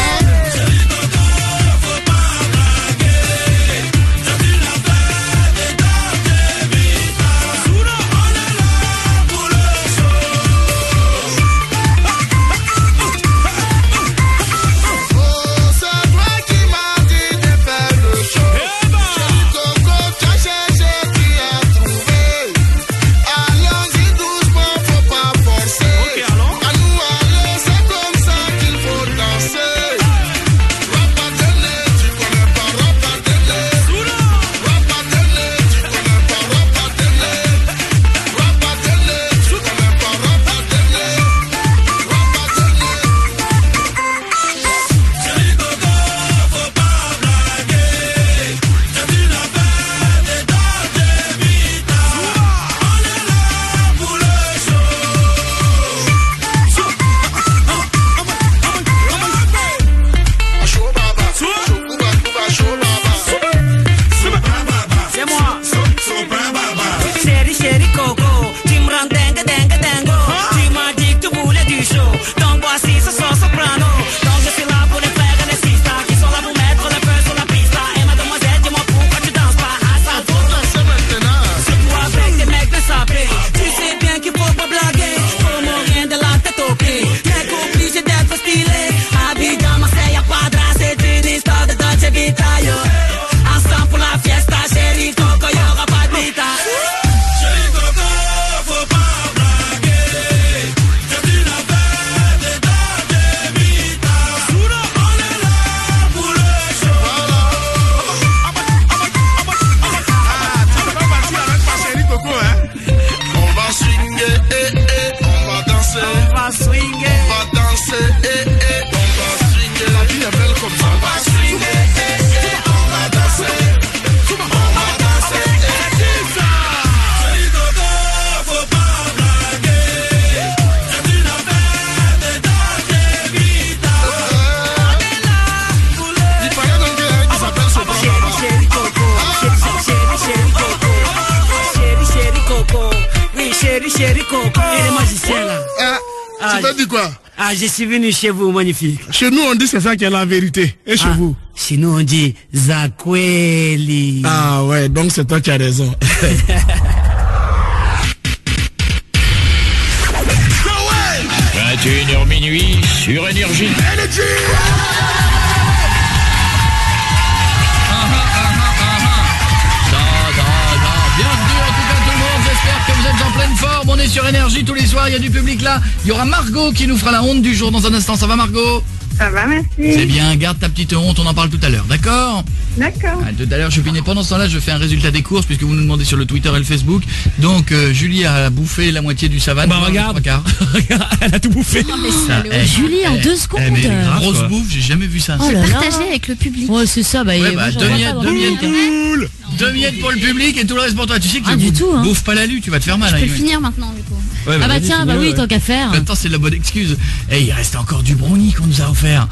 danser, on va swinguer. La vie est belle comme ça. On va swinguer, on va danser. On va danser, dis ça. Feliz Dodo, faut pas blaguer. C'est une affaire de Dolce Vita. On est là, vous l'êtes. Il paraît donc qu'il s'appelle ce programme. Chéri Coco, oui, chéri Coco, et les magiciens là. Tu m'as dit quoi? Ah, je suis venu chez vous, magnifique. Chez nous, on dit c'est ça qui est la vérité. Et chez vous? Chez nous, on dit Zakweli. Ah ouais, donc c'est toi qui as raison. 21h minuit sur Énergie. Bienvenue en tout cas tout le monde, j'espère que vous êtes en pleine forme. On est sur Énergie tous les soirs, il y a du public là. Il y aura Margot qui nous fera la honte du jour dans un instant. Ça va Margot? Ça va, merci. C'est bien, garde ta petite honte, on en parle tout à l'heure, d'accord? D'accord. Tout à l'heure, je finis. Pendant ce temps-là, je fais un résultat des courses puisque vous nous demandez sur le Twitter et le Facebook. Donc, Julie a bouffé la moitié du savane. Bah regarde, elle a tout bouffé. Julie, en 2 secondes. Mais grosse bouffe, j'ai jamais vu ça. Oh là là. Partagé avec le public. Ouais, c'est ça. Bah, Ouais, moi, j'en deux vois miettes, pas dans deux le miettes. public. Deux miettes pour le public et tout le reste pour toi. Tu sais que Du tout, hein. bouffe pas la lue, tu vas te faire mal. Je peux hein, le finir maintenant, du coup. Ouais, Ah bah vas-y, tiens, bah finis-le, oui, ouais. tant qu'à faire. En même temps, c'est la bonne excuse. Et il reste encore du brownie qu'on nous a offert.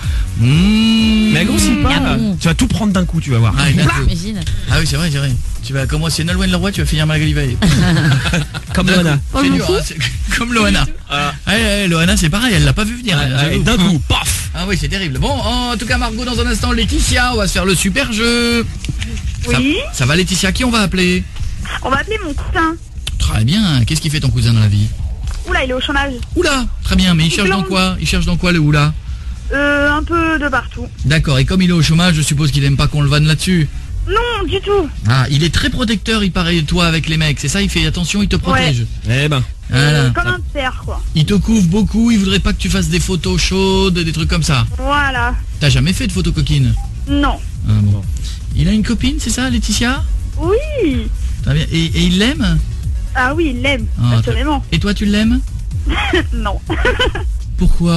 Mais grossis pas. Ah bon. Tu vas tout prendre d'un coup, tu vas voir. Ah, d'un coup. Imagine. Ah oui, c'est vrai, c'est vrai. Tu vas commencer Nolwenn Leroy, tu vas finir Magali Veil. Comme Loana. C'est dur, hein, c'est comme Loana. Loana, c'est pareil, elle l'a pas vu venir. Et d'un coup, paf. Ah oui, c'est terrible. Bon, en tout cas, Margot, dans un instant, Laetitia, on va se faire le super jeu. Oui. Ça va, Laetitia, qui on va appeler? On va appeler mon cousin. Très bien. Qu'est-ce qu'il fait ton cousin dans la vie? Oula, il est au chômage. Oula, très bien, mais il cherche dans quoi? Il cherche dans quoi le oula? Un peu de partout. D'accord, et comme il est au chômage, je suppose qu'il aime pas qu'on le vanne là-dessus. Non, du tout. Ah, il est très protecteur, il paraît, toi, avec les mecs. C'est ça, il fait attention, il te protège. Eh ben. Voilà. Comme un père, quoi. Il te couvre beaucoup, il voudrait pas que tu fasses des photos chaudes, des trucs comme ça. Voilà. T'as jamais fait de photos coquines? Non. Ah bon. Il a une copine, c'est ça, Laetitia? Oui. Très bien. Et il l'aime? Ah oui, il l'aime. Ah, Absolument. Et toi, tu l'aimes? Non. Pourquoi?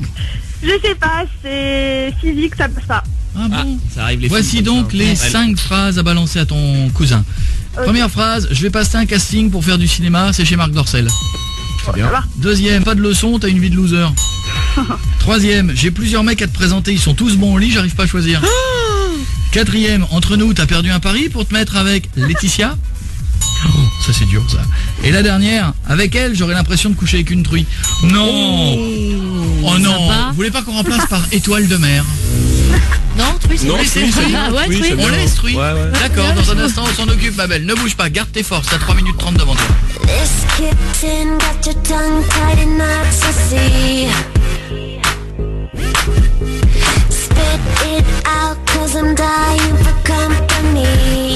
Je sais pas, c'est physique, ça passe pas. Ah bon? Ça arrive les Voici filles comme donc ça. les Ouais. 5 phrases à balancer à ton cousin. Première phrase, je vais passer un casting pour faire du cinéma, c'est chez Marc Dorcel. C'est bien. Deuxième, pas de leçon, t'as une vie de loser. Troisième, j'ai plusieurs mecs à te présenter, ils sont tous bons au lit, j'arrive pas à choisir. Quatrième, entre nous, t'as perdu un pari pour te mettre avec Laetitia. Oh, ça c'est dur ça. Et la dernière, avec elle, j'aurais l'impression de coucher avec une truie. Non. Oh non. Sympa. Vous voulez pas qu'on remplace par étoile de mer? Non, truie, c'est Non, vrai. truie, c'est Ah ouais, truie, truie. c'est bien. On laisse truie. Ouais, ouais. D'accord, dans un instant on s'en occupe, ma belle. Ne bouge pas, garde tes forces, t'as 3 minutes 30 devant toi. This kitten got your tongue tied in knots, I see. Spit it out, cause I'm dying for company.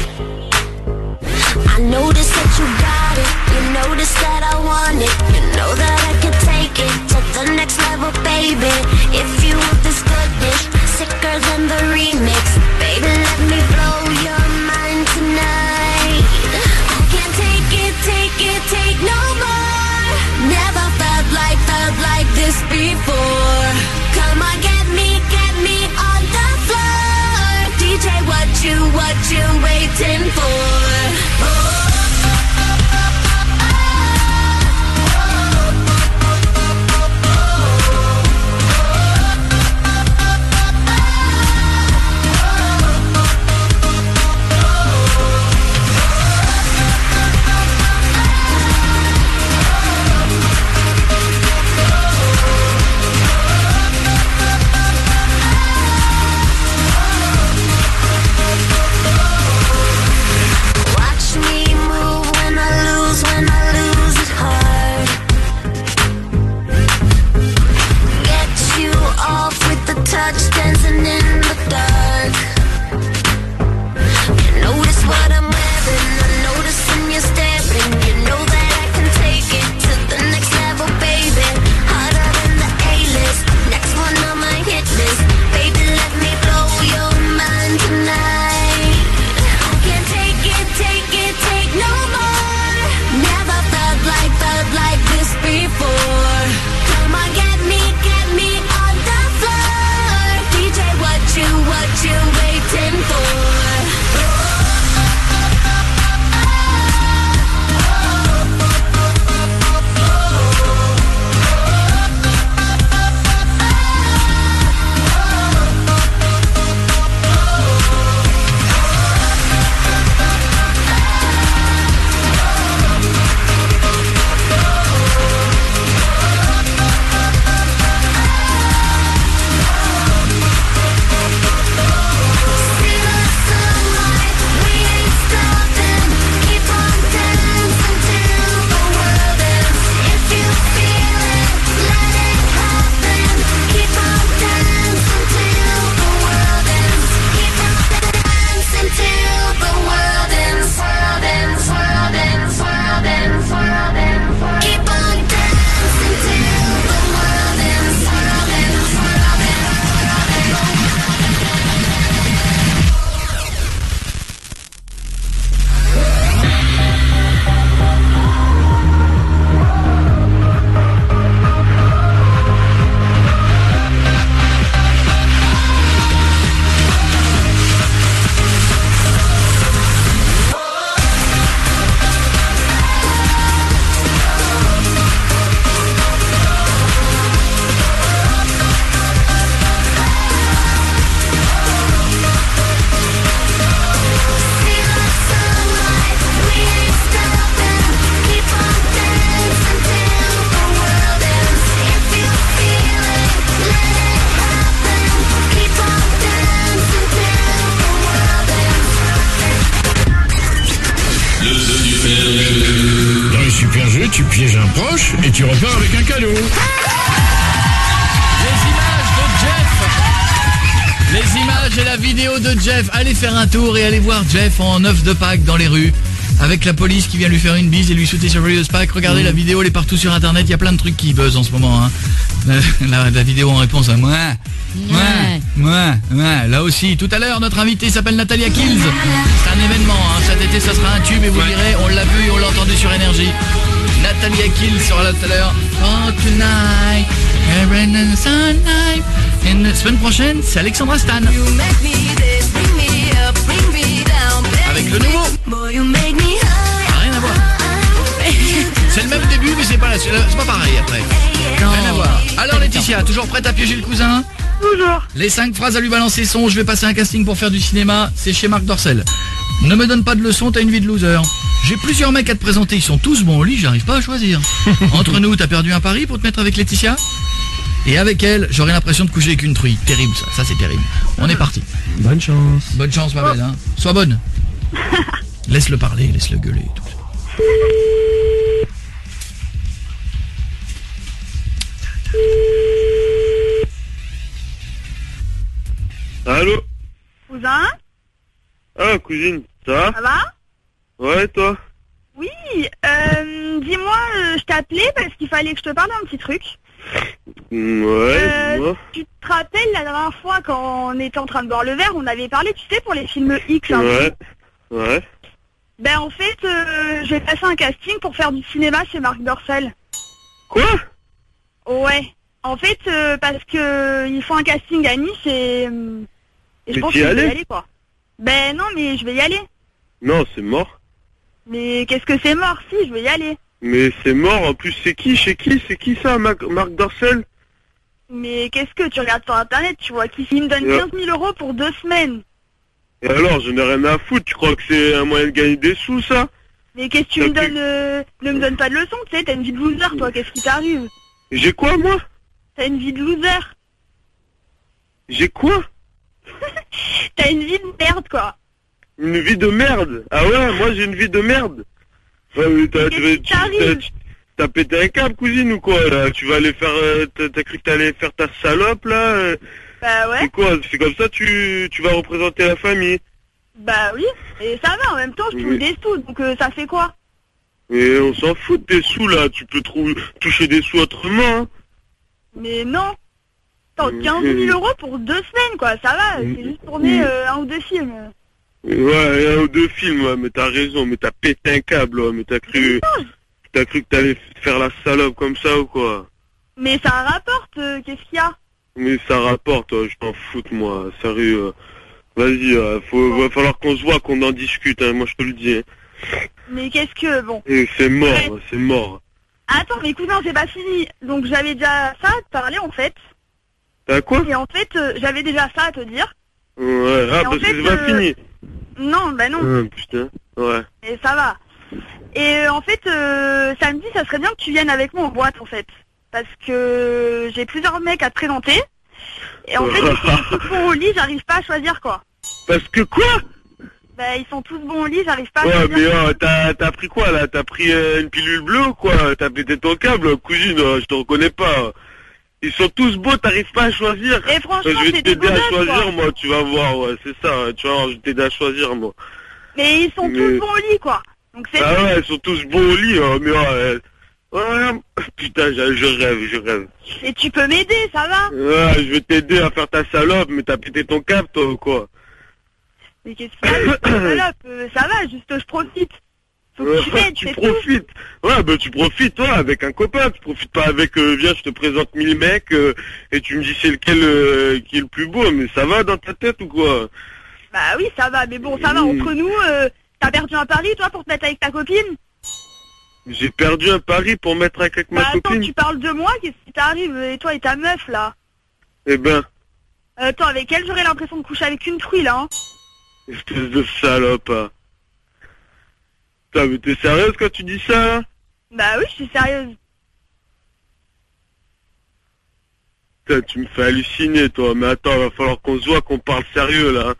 I notice that you got it, you notice that I want it. You know that I can take it to the next level, baby. If you want this goodness, sicker than the remix. Baby, let me blow your mind tonight. I can't take no more. Never felt like this before. Come on, get me on the floor. DJ, what you waiting for? Watch me move when I lose it hard. Get you off with the touch, dancing in the dark. You notice what I'm wearing, I notice when you're staring. You know that I can take it to the next level, baby. Harder than the A-list, next one on my hit list. Baby, let me blow your mind tonight. I can't take no more. Never felt like this before. Come on, get me proche et tu repars avec un cadeau. Les images et la vidéo de Jeff. Allez faire un tour et allez voir Jeff en œuf de Pâques dans les rues. Avec la police qui vient lui faire une bise et lui souhaiter sur Joyeuse Pâques. Regardez la vidéo, elle est partout sur internet. Il y a plein de trucs qui buzzent en ce moment. Hein. La vidéo en réponse à moi. Là aussi, tout à l'heure, notre invité s'appelle Natalia Kills. C'est un événement, hein. Cet été ça sera un tube et vous direz, on l'a vu et on l'a entendu sur Énergie. Natalia Kills sera là tout à l'heure. Oh tonight, every sunlight. Et la semaine prochaine, c'est Alexandra Stan. Avec le nouveau. Rien à voir. C'est le même début, mais c'est pas pareil après. Rien à voir. Alors Laetitia, toujours prête à piéger le cousin? Toujours. Les 5 phrases à lui balancer sont: je vais passer un casting pour faire du cinéma, c'est chez Marc Dorcel. Ne me donne pas de leçons, t'as une vie de loser. J'ai plusieurs mecs à te présenter, ils sont tous bons au lit, j'arrive pas à choisir. Entre nous, t'as perdu un pari pour te mettre avec Laetitia? Et avec elle, j'aurais l'impression de coucher avec une truie. Terrible ça c'est terrible. On est parti. Bonne chance. Bonne chance ma belle, hein. Sois bonne. Laisse-le parler, laisse-le gueuler et tout ça. Allô? Cousin? Ah, cousine, ça va? Ça va? Ouais, toi? Oui, dis-moi, je t'ai appelé parce qu'il fallait que je te parle d'un petit truc. Ouais, dis-moi. Tu te rappelles la dernière fois quand on était en train de boire le verre, on avait parlé, tu sais, pour les films X. Hein, Ouais. Ben en fait, j'ai passé un casting pour faire du cinéma chez Marc Dorcel. Quoi? Ouais. En fait, parce que ils font un casting à Nice et je pense que je vais y aller, quoi. Ben non, mais je vais y aller. Non, c'est mort. Mais qu'est-ce que c'est mort? Si, je vais y aller. Mais c'est mort, en plus, c'est qui? Chez qui? C'est qui ça, Marc Dorcel? Mais qu'est-ce que tu regardes sur internet, tu vois, qui il me donne 15 000 euros pour 2 semaines. Et alors, je n'ai rien à foutre, tu crois que c'est un moyen de gagner des sous, ça? Mais qu'est-ce que tu me donnes, ne me donne pas de leçons, tu sais, t'as une vie de loser, toi, qu'est-ce qui t'arrive? J'ai quoi, moi? T'as une vie de loser. J'ai quoi? T'as une vie de merde, quoi. Une vie de merde? Ah ouais, moi j'ai une vie de merde. Ouais, mais t'as pété un câble, cousine, ou quoi, là? Tu vas aller faire, t'as cru que t'allais faire ta salope, là? Bah ouais. C'est quoi? C'est comme ça tu vas représenter la famille? Bah oui, et ça va, en même temps, je touche des sous, donc ça fait quoi? Mais on s'en fout de tes sous, là. Tu peux toucher des sous autrement, hein. Mais non. Attends, 15 000 euros pour 2 semaines, quoi, ça va, c'est juste tourner 1 ou 2 films. Ouais, 1 ou 2 films, ouais, mais t'as raison, mais t'as pété un câble, ouais, mais t'as cru que t'allais faire la salope comme ça ou quoi? Mais ça rapporte, qu'est-ce qu'il y a? Mais ça rapporte, je t'en fous, moi, sérieux. Vas-y, va falloir qu'on se voit, qu'on en discute, hein, moi je te le dis. Hein. Mais qu'est-ce que, bon... C'est mort, c'est mort. Attends, mais cousin, c'est pas fini. Donc j'avais déjà ça à te parler, en fait. T'as quoi? Et en fait, j'avais déjà ça à te dire. Ouais, ah, parce que c'est pas fini. Non, bah non. Putain, ouais. Et ça va. Et en fait, samedi, ça serait bien que tu viennes avec moi en boîte, en fait. Parce que j'ai plusieurs mecs à te présenter. Et en fait, ils sont tous bons au lit, j'arrive pas à choisir, quoi. Parce que quoi? Bah, ils sont tous bons au lit, j'arrive pas à choisir. Ouais, mais t'as pris quoi, là? T'as pris une pilule bleue ou quoi? T'as pété ton câble, cousine, je te reconnais pas. Ils sont tous beaux, t'arrives pas à choisir. Et franchement, je vais t'aider à choisir, quoi. moi, tu vas voir, ouais, c'est ça, tu vas voir, je vais t'aider à choisir, moi. Mais ils sont tous bons au lit, quoi. Donc c'est ouais, ils sont tous beaux au lit, mais ouais, putain, je rêve. Et tu peux m'aider, ça va? Ouais, je vais t'aider à faire ta salope, mais t'as pété ton câble, toi, ou quoi? Mais qu'est-ce qu'il y a, salope? Ça va, juste je profite. Faut que tu m'aides, tu profites. Ouais, bah tu profites, toi, avec un copain. Tu profites pas avec, viens, je te présente 1000 mecs, et tu me dis c'est lequel qui est le plus beau, mais ça va dans ta tête ou quoi? Bah oui, ça va, mais bon, ça va, entre nous, t'as perdu un pari, toi, pour te mettre avec ta copine? J'ai perdu un pari pour mettre avec ma copine? Attends, tu parles de moi, qu'est-ce qui t'arrive, et toi et ta meuf, là? Eh ben... Attends, avec elle, j'aurais l'impression de coucher avec une truie, là, hein? Espèce de salope, hein. Putain, mais t'es sérieuse quand tu dis ça, là? Bah oui, je suis sérieuse. Putain, tu me fais halluciner, toi. Mais attends, va falloir qu'on se voit, qu'on parle sérieux, là.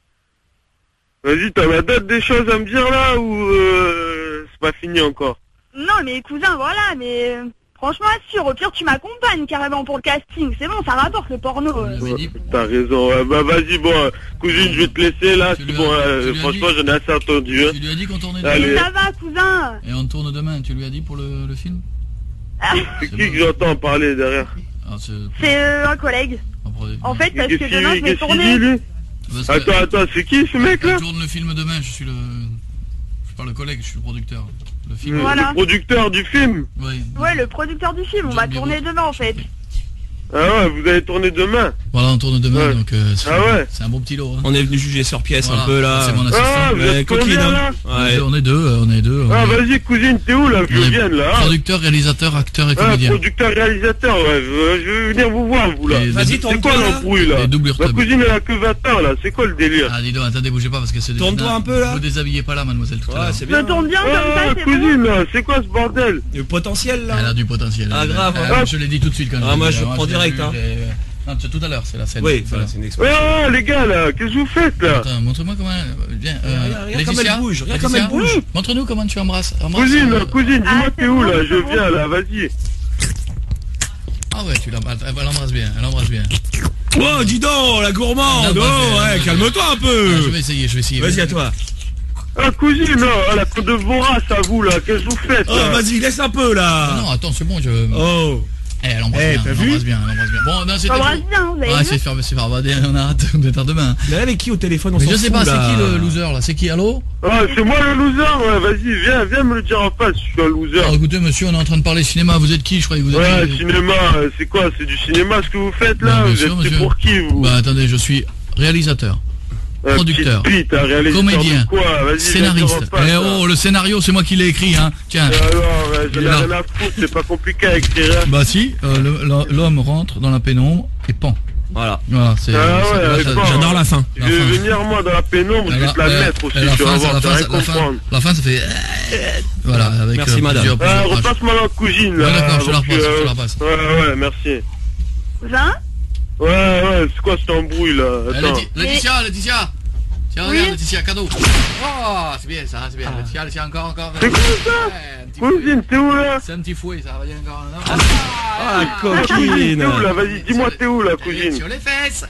Vas-y, t'as la date des choses à me dire, là, ou c'est pas fini encore? Non, mais cousin, voilà, mais... Franchement, assure, au pire, tu m'accompagnes carrément pour le casting. C'est bon, ça rapporte le porno. T'as raison. Bah vas-y, bon, cousine, je vais te laisser là. C'est bon, franchement, j'en ai assez entendu. Tu lui as dit qu'on tournait Mais demain. ça va, cousin. Et on tourne demain, tu lui as dit pour le film? C'est qui que j'entends parler derrière? C'est un collègue. En fait, parce que demain, je vais tourner. Attends, c'est qui ce mec là? Je tourne le film demain, je suis pas le collègue, je suis le producteur. Le film. Voilà. Le producteur du film? Oui. Ouais, le producteur du film, on va tourner demain en fait. Ah ouais, vous allez tourner demain? Voilà, on tourne demain, donc ouais. c'est un bon petit lot. Hein. On est venu juger sur pièce Voilà, un peu là. c'est mon assistant. Ah, vous êtes combien, là? Ouais. On est deux. Ah vas-y cousine, t'es où là? Que je vienne là. Producteur, réalisateur, acteur et Ah, comédien. producteur, réalisateur, ouais, je vais venir vous voir vous là. Vas-y, c'est quoi l'embrouille là? Ma urtub. cousine elle a que 20 ans là, c'est quoi le délire? Ah dis donc, attendez, bougez pas parce que c'est... Tourne-toi un peu là. Vous déshabillez pas là, mademoiselle, tout à l'heure. c'est Je tourne bien comme ça, c'est cousine bon. là, c'est quoi ce bordel? Le potentiel là. Elle a du potentiel. Ah grave. Je l'ai dit tout de suite quand même. Ah moi je prends direct hein. Non, c'est tout à l'heure, c'est la scène. Oui, c'est une expérience. Oh les gars là, qu'est-ce que vous faites là? Attends, montre-moi comment... Viens, regarde comme elle bouge, regarde comme elle Laetitia, bouge. montre-nous comment tu embrasses. Cousine, dis-moi t'es où là? Je viens là, vas-y. Ah ouais, elle embrasse bien, Oh dis donc, la gourmande. Oh ouais, calme-toi un peu. Je vais essayer. Vas-y à toi. Ah cousine là, la côte de Vorace à vous là, qu'est-ce que vous faites là? Oh vas-y, laisse un peu là. Non, attends, c'est bon, Oh. Elle embrasse bien. Bon, non, c'était... Embrasse bien, vous avez vu? C'est faire on a hâte de faire demain. Mais avec qui au téléphone on Mais s'en je sais fout, pas, là. c'est qui le loser là? C'est qui, allô? Ah c'est moi le loser, ouais, vas-y, viens me le dire en face, je suis un loser. Alors, écoutez monsieur, on est en train de parler cinéma, vous êtes qui? Je croyais que vous Ouais, êtes... cinéma, c'est quoi? C'est du cinéma ce que vous faites là? Non, bien Vous sûr, êtes pris monsieur. pour qui vous? Bah attendez, je suis réalisateur, producteur, Pete, un réalisateur comédien, de quoi? Vas-y, scénariste. viens dire en face, Eh là. oh, le scénario c'est moi qui l'ai écrit, hein. Tiens. Alors, ouais, j'en Il ai est là. rien à foutre, c'est pas compliqué à écrire. Hein. Bah si, l'homme rentre dans la pénombre et pend. Voilà, c'est... J'adore la fin. Je vais venir moi dans la pénombre, je vais te la mettre aussi, tu vas voir, tu vas rien comprendre. La fin ça fait... Voilà, avec Merci, madame. plusieurs repasse-moi la cousine là. Ouais, d'accord, je te la avant que, repasse, je te la repasse. Ouais, merci. Cousin? Ouais, c'est quoi cette embrouille là? Attends. Laetitia Tiens, Oui. regarde Laetitia, cadeau. Oh, c'est bien ça, c'est bien. Laetitia, encore. C'est quoi ça? Cousine, t'es où là? C'est un petit fouet, ça va bien encore. Ah, cousine, t'es où là? Vas-y, dis-moi t'es où là, cousine? Sur les fesses.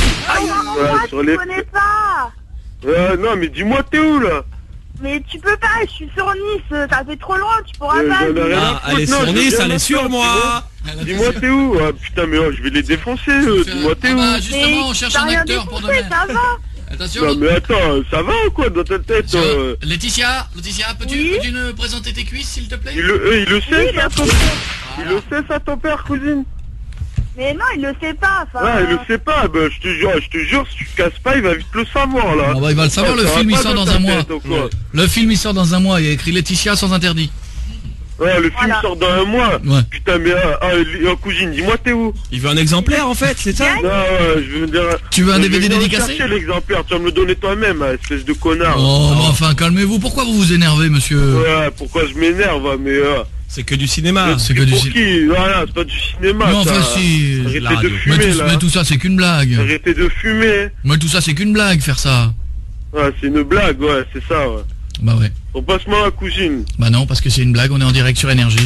Ouais, sur les... Je connais pas. Non, mais dis-moi t'es où là? Mais tu peux pas, je suis sur Nice, ça fait trop loin, tu pourras pas. J'en ai rien à foutre, Elle est non, sur je Nice, viens elle est maintenant, sur tu moi. vois. Dis-moi t'es où? Ah putain, mais je vais les défoncer, dis-moi t'es où? Bah justement, on cherche un acteur pour demain. Ça va. Attention. Non mais attends, ça va ou quoi dans ta tête? Laetitia, peux-tu nous présenter tes cuisses s'il te plaît? Il le sait Oui, ça bien ton sûr. père? Il le sait ça ton père, cousine? Mais non, il le sait pas. Enfin, Ouais, il le sait pas, bah je te jure, si tu casses pas, il va vite le savoir là. Bah, il va le savoir, le film il sort dans un mois. Le film il sort dans un mois, il y a écrit Laetitia sans interdit. Ouais, le film sort dans un mois. Ouais. Putain, mais cousine, dis-moi t'es où? Il veut un exemplaire en fait, c'est ça? Non, je veux dire... Tu veux un je DVD vais venir dédicacé? chercher l'exemplaire, tu vas me le donner toi-même, espèce de connard. Oh, mais enfin, calmez-vous, pourquoi vous vous énervez, monsieur? Ouais, pourquoi je m'énerve, mais... C'est que du cinéma. C'est que du cinéma. Qui? Voilà, c'est pas du cinéma. Non, ça. enfin si. Arrêtez de fumer, là. Mais tout ça c'est qu'une blague. Arrêtez de fumer. Mais tout ça c'est qu'une blague, faire ça. Ouais, c'est une blague, ouais, c'est ça, ouais. Bah ouais. On passe-moi la cousine. Bah non, parce que c'est une blague, on est en direct sur Énergie.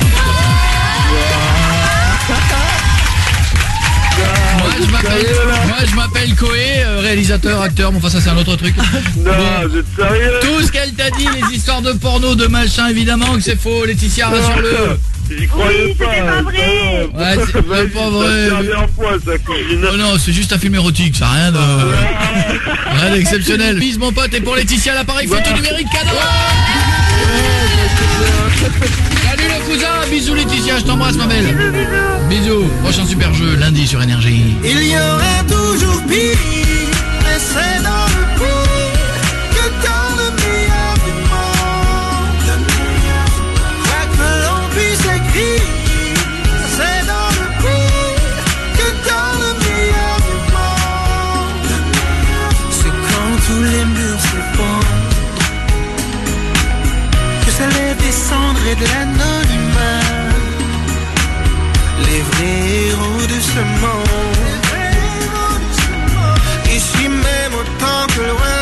Moi je m'appelle Koé, réalisateur, acteur, bon enfin ça c'est un autre truc. Non, vous êtes sérieux? Tout ce qu'elle t'a dit, les histoires de porno, de machin, évidemment que c'est faux, Laetitia, rassure-le. J'y croyais pas. c'était pas vrai. Ouais, c'est pas vrai. C'est la dernière fois, ça, cousine. Oh non, c'est juste un film érotique, ça n'a rien d'exceptionnel. Bise mon pote, et pour Laetitia, l'appareil photo numérique cadeau. Salut le cousin, bisous Laetitia, je t'embrasse ma belle. Bisous, prochain super jeu, lundi sur Énergie. Il y aurait toujours pire, mais c'est dans le pire que dans le meilleur du monde. Quoi que l'on puisse écrire, c'est dans le pire que dans le meilleur du monde. C'est quand tous les murs s'effondrent que ça lève des cendres et de l'anonymat. Les vrais héros de ce monde, ici même autant que loin.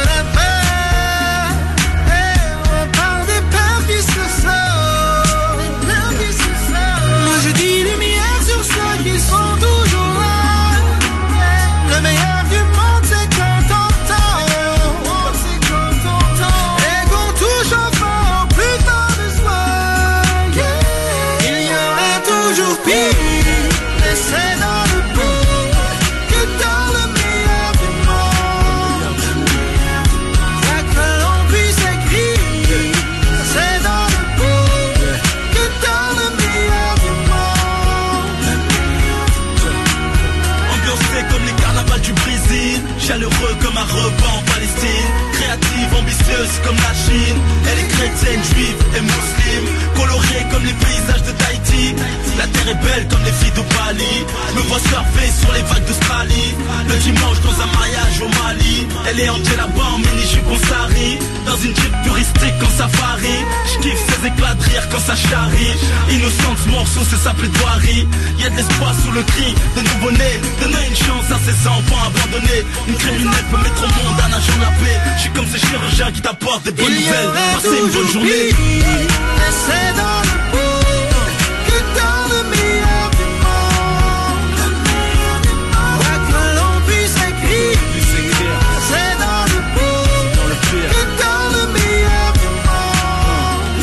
chaleureux comme un repas en Palestine. Créative, ambitieuse comme la Chine. Elle est chrétienne, juive et musulmane. Colorée comme les paysages de Tahiti. La terre est belle comme les filles de Bali. Me vois surfer sur les vagues d'Australie. Le dimanche dans un mariage au Mali. Elle est hantée là-bas en mini-jupe en sari. Dans une jeep touristique en safari. J'kiffe ses éclats de rire quand ça charrie. Innocente ce morceau c'est sa plaidoirie. Y'a de l'espoir sous le cri de nouveau-né. Donner une chance à ces enfants abandonnés. Une criminelle peut mettre au monde un agent de la paix. J'suis comme ces chirurgiens qui t'apportent des bonnes nouvelles. Passez une bonne journée. C'est dans le pire que dans le meilleur du monde. Quoi que l'on puisse écrire, c'est dans le pire que dans le meilleur du monde.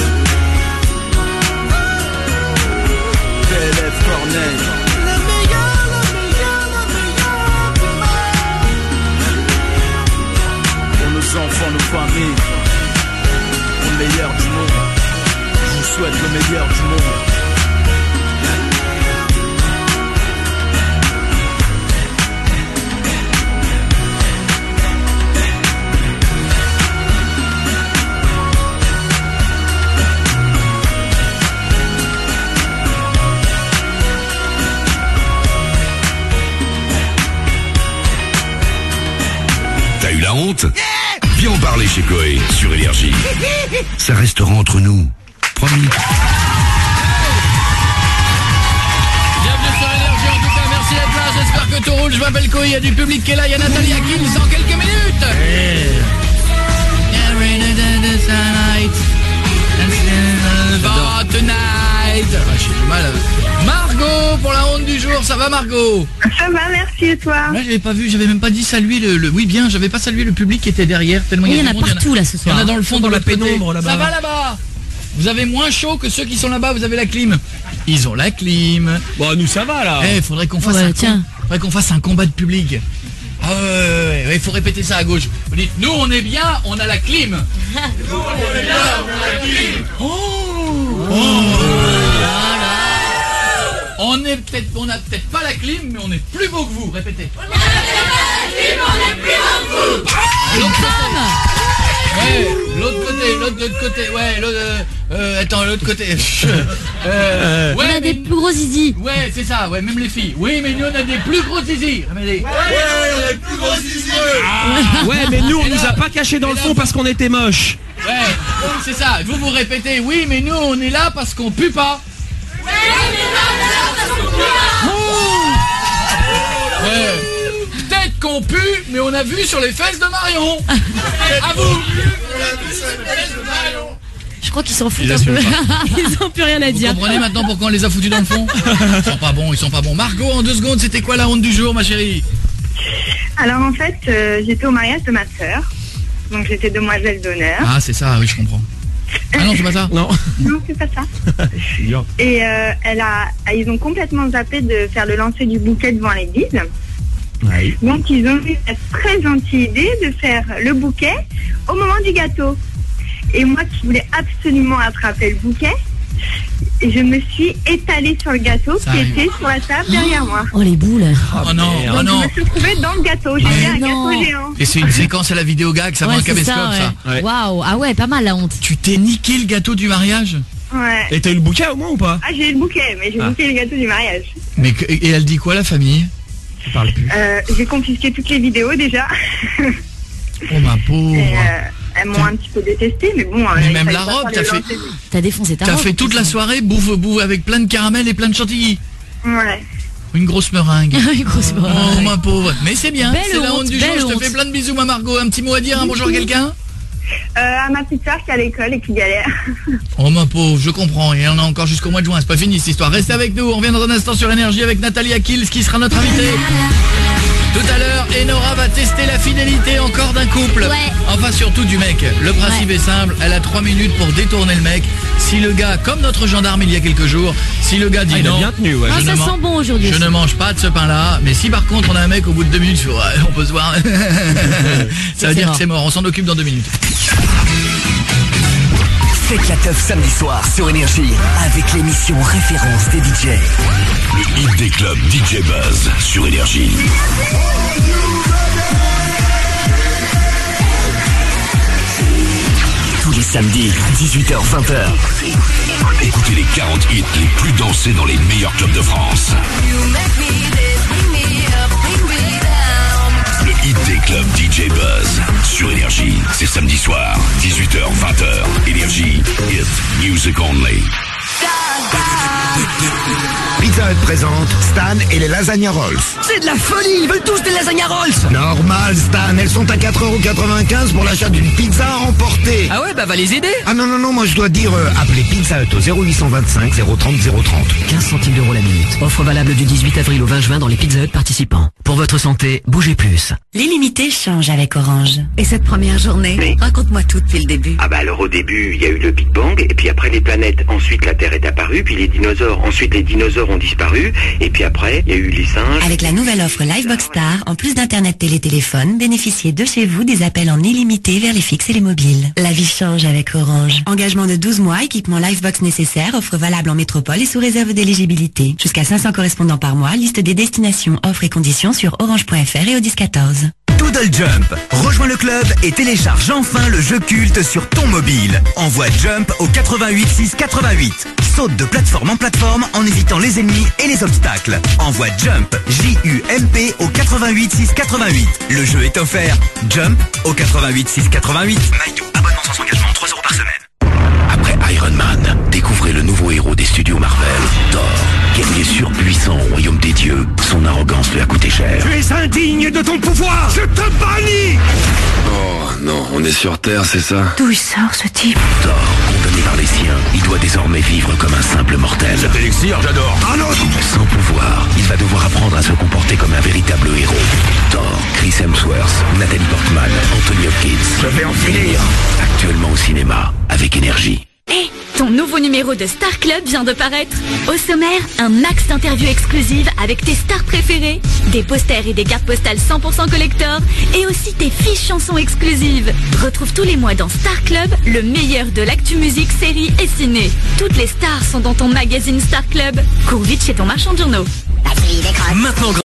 Élève Corneille. Le meilleur du monde. Pour nos enfants, nos familles. Pour le meilleur du monde. Je vous souhaite le meilleur du monde. T'as eu la honte? Viens en parler chez Coé sur Énergie. Ça restera entre nous. Promis. Bienvenue sur Énergie en tout cas, merci d'être là, j'espère que tout roule. Je m'appelle Coé, il y a du public qui est là, il y a Nathalie Akins dans quelques minutes. Tonight. Ah, j'ai du mal. Margot pour la honte du jour, ça va Margot? Ça va, merci et toi? Là j'avais pas vu, j'avais même pas dit saluer le oui bien, j'avais pas salué le public qui était derrière tellement Il y en du a monde, partout là ce soir. Il y en a dans le fond, dans la pénombre là-bas. Ça va là-bas. Vous avez moins chaud que ceux qui sont là-bas, vous avez la clim. Ils ont la clim. Bon, nous ça va là. Eh, faudrait qu'on fasse faudrait qu'on fasse un combat de public. Ah ouais, faut répéter ça à gauche. Vous dites, nous on est bien, on a la clim. Nous on est bien, on a la clim. On a peut-être pas la clim, mais on est plus beau que vous. Répétez. On a la clim, on est plus beau que vous. L'autre côté, ouais, l'autre côté. On a des plus gros zizi. Ouais, c'est ça, ouais, même les filles. Oui, mais nous on a des plus gros zizi. Ouais, on a des plus gros zizi. Ouais, mais nous on nous a pas cachés dans le fond parce qu'on était moches. Ouais, c'est ça. Vous répétez, oui, mais nous on est là parce qu'on pue pas. Ouais, peut-être qu'on pue, mais on a vu sur les fesses de Marion. À vous. Je crois qu'ils s'en foutent un peu. Ils ont plus rien à dire. Vous comprenez maintenant pourquoi on les a foutus dans le fond? Ils sont pas bons. Margot, en 2 secondes, c'était quoi la honte du jour, ma chérie? Alors en fait, j'étais au mariage de ma sœur. Donc j'étais demoiselle d'honneur. Ah, c'est ça, oui, je comprends. Ah non, c'est pas ça. Non, c'est pas ça. Et ils ont complètement zappé de faire le lancer du bouquet devant l'église. Ouais. Donc ils ont eu cette très gentille idée de faire le bouquet au moment du gâteau. Et moi qui voulais absolument attraper le bouquet, je me suis étalée sur le gâteau qui était sur la table derrière moi. Oh les boules. Oh non, donc, oh non. je me suis retrouvée dans le gâteau, j'ai fait un gâteau géant. Et c'est une séquence à la vidéo gag, ça va un caméscope ça. Waouh, ah ouais, pas mal la honte. Tu t'es niqué le gâteau du mariage? Ouais. Et t'as eu le bouquet au moins ou pas? Ah, j'ai eu le bouquet, mais j'ai niqué le gâteau du mariage. Mais et elle dit quoi la famille? Elle parle plus. J'ai confisqué toutes les vidéos déjà. Oh ma pauvre. Elles m'ont un petit peu détesté, mais bon. Mais même la robe, t'as défoncé ta robe. T'as fait toute la soirée bouffe avec plein de caramel et plein de chantilly. Ouais. Une grosse meringue. Une grosse meringue. Oh ma pauvre. Mais c'est bien, c'est la honte du jour. Je honte. te fais plein de bisous ma Margot. Un petit mot à dire, un bonjour à quelqu'un? À ma petite soeur qui est à l'école et qui galère. Oh ma pauvre, je comprends. Il y en a encore jusqu'au mois de juin. C'est pas fini cette histoire. Restez avec nous. On revient dans un instant sur Énergie avec Nathalie Akils qui sera notre invitée. Tout à l'heure, Enora va tester la fidélité encore d'un couple. Ouais. Enfin surtout du mec. Le principe est simple, elle a 3 minutes pour détourner le mec. Si le gars, comme notre gendarme il y a quelques jours, si le gars dit il non, a bien tenu, ouais. Ça sent bon aujourd'hui. Je ne mange pas de ce pain là. Mais si par contre on a un mec au bout de 2 minutes, on peut se voir. Ça veut dire que c'est mort, on s'en occupe dans 2 minutes. Faites la teuf samedi soir sur Énergie avec l'émission référence des DJ. Le hit des clubs DJ Buzz sur Énergie. les samedis, 18h-20h. Écoutez les 40 hits les plus dansés dans les meilleurs clubs de France. Le hit des clubs DJ Buzz sur Énergie. C'est samedi soir, 18h-20h. Énergie, hit music only. Pizza Hut présente Stan et les lasagna rolls. C'est de la folie, ils veulent tous des lasagna rolls. Normal Stan, elles sont à 4,95€ pour l'achat d'une pizza à emporter. Ah ouais, bah va les aider. Ah non, moi je dois dire, appelez Pizza Hut au 0825 030 030. 15 centimes d'euros la minute. Offre valable du 18 avril au 20 juin dans les Pizza Hut participants. Pour votre santé, bougez plus. L'illimité change avec Orange. Et cette première journée, Oui. raconte-moi tout depuis le début. Ah bah alors au début, il y a eu le Big Bang, et puis après les planètes, ensuite la Terre est apparue, puis les dinosaures, ensuite les dinosaures ont disparu, et puis après, il y a eu les singes. Avec la nouvelle offre Livebox Star, en plus d'internet téléphone, bénéficiez de chez vous des appels en illimité vers les fixes et les mobiles. La vie change avec Orange. Engagement de 12 mois, équipement Livebox nécessaire, offre valable en métropole et sous réserve d'éligibilité. Jusqu'à 500 correspondants par mois, liste des destinations, offres et conditions sur orange.fr et au 1014. Doodle Jump. Rejoins le club et télécharge enfin le jeu culte sur ton mobile. Envoie Jump au 88 6 88. Saute de plateforme en plateforme en évitant les ennemis et les obstacles. Envoie Jump, J-U-M-P au 88 6 88. Le jeu est offert. Jump au 88 6 88. Maïtou, abonnement sans engagement, 3 € par semaine. Après Iron Man, découvrez le nouveau héros des studios Marvel, Thor. Guerrier surpuissant au royaume des dieux, son arrogance lui a coûté cher. Tu es indigne de ton pouvoir. Je te bannis. Oh non, on est sur Terre, c'est ça? D'où il sort ce type? Thor, condamné par les siens, il doit désormais vivre comme un simple mortel. Cet élixir, j'adore. Un autre. Sans pouvoir, il va devoir apprendre à se comporter comme un véritable héros. Thor, Chris Hemsworth, Nathalie Portman, Anthony Hopkins. Je vais en finir. Actuellement au cinéma, avec Énergie. Hé, ton nouveau numéro de Star Club vient de paraître. Au sommaire, un max d'interviews exclusives avec tes stars préférées, des posters et des cartes postales 100% collector, et aussi tes fiches chansons exclusives. Retrouve tous les mois dans Star Club le meilleur de l'actu musique, série et ciné. Toutes les stars sont dans ton magazine Star Club. Cours vite chez ton marchand de journaux. Maintenant,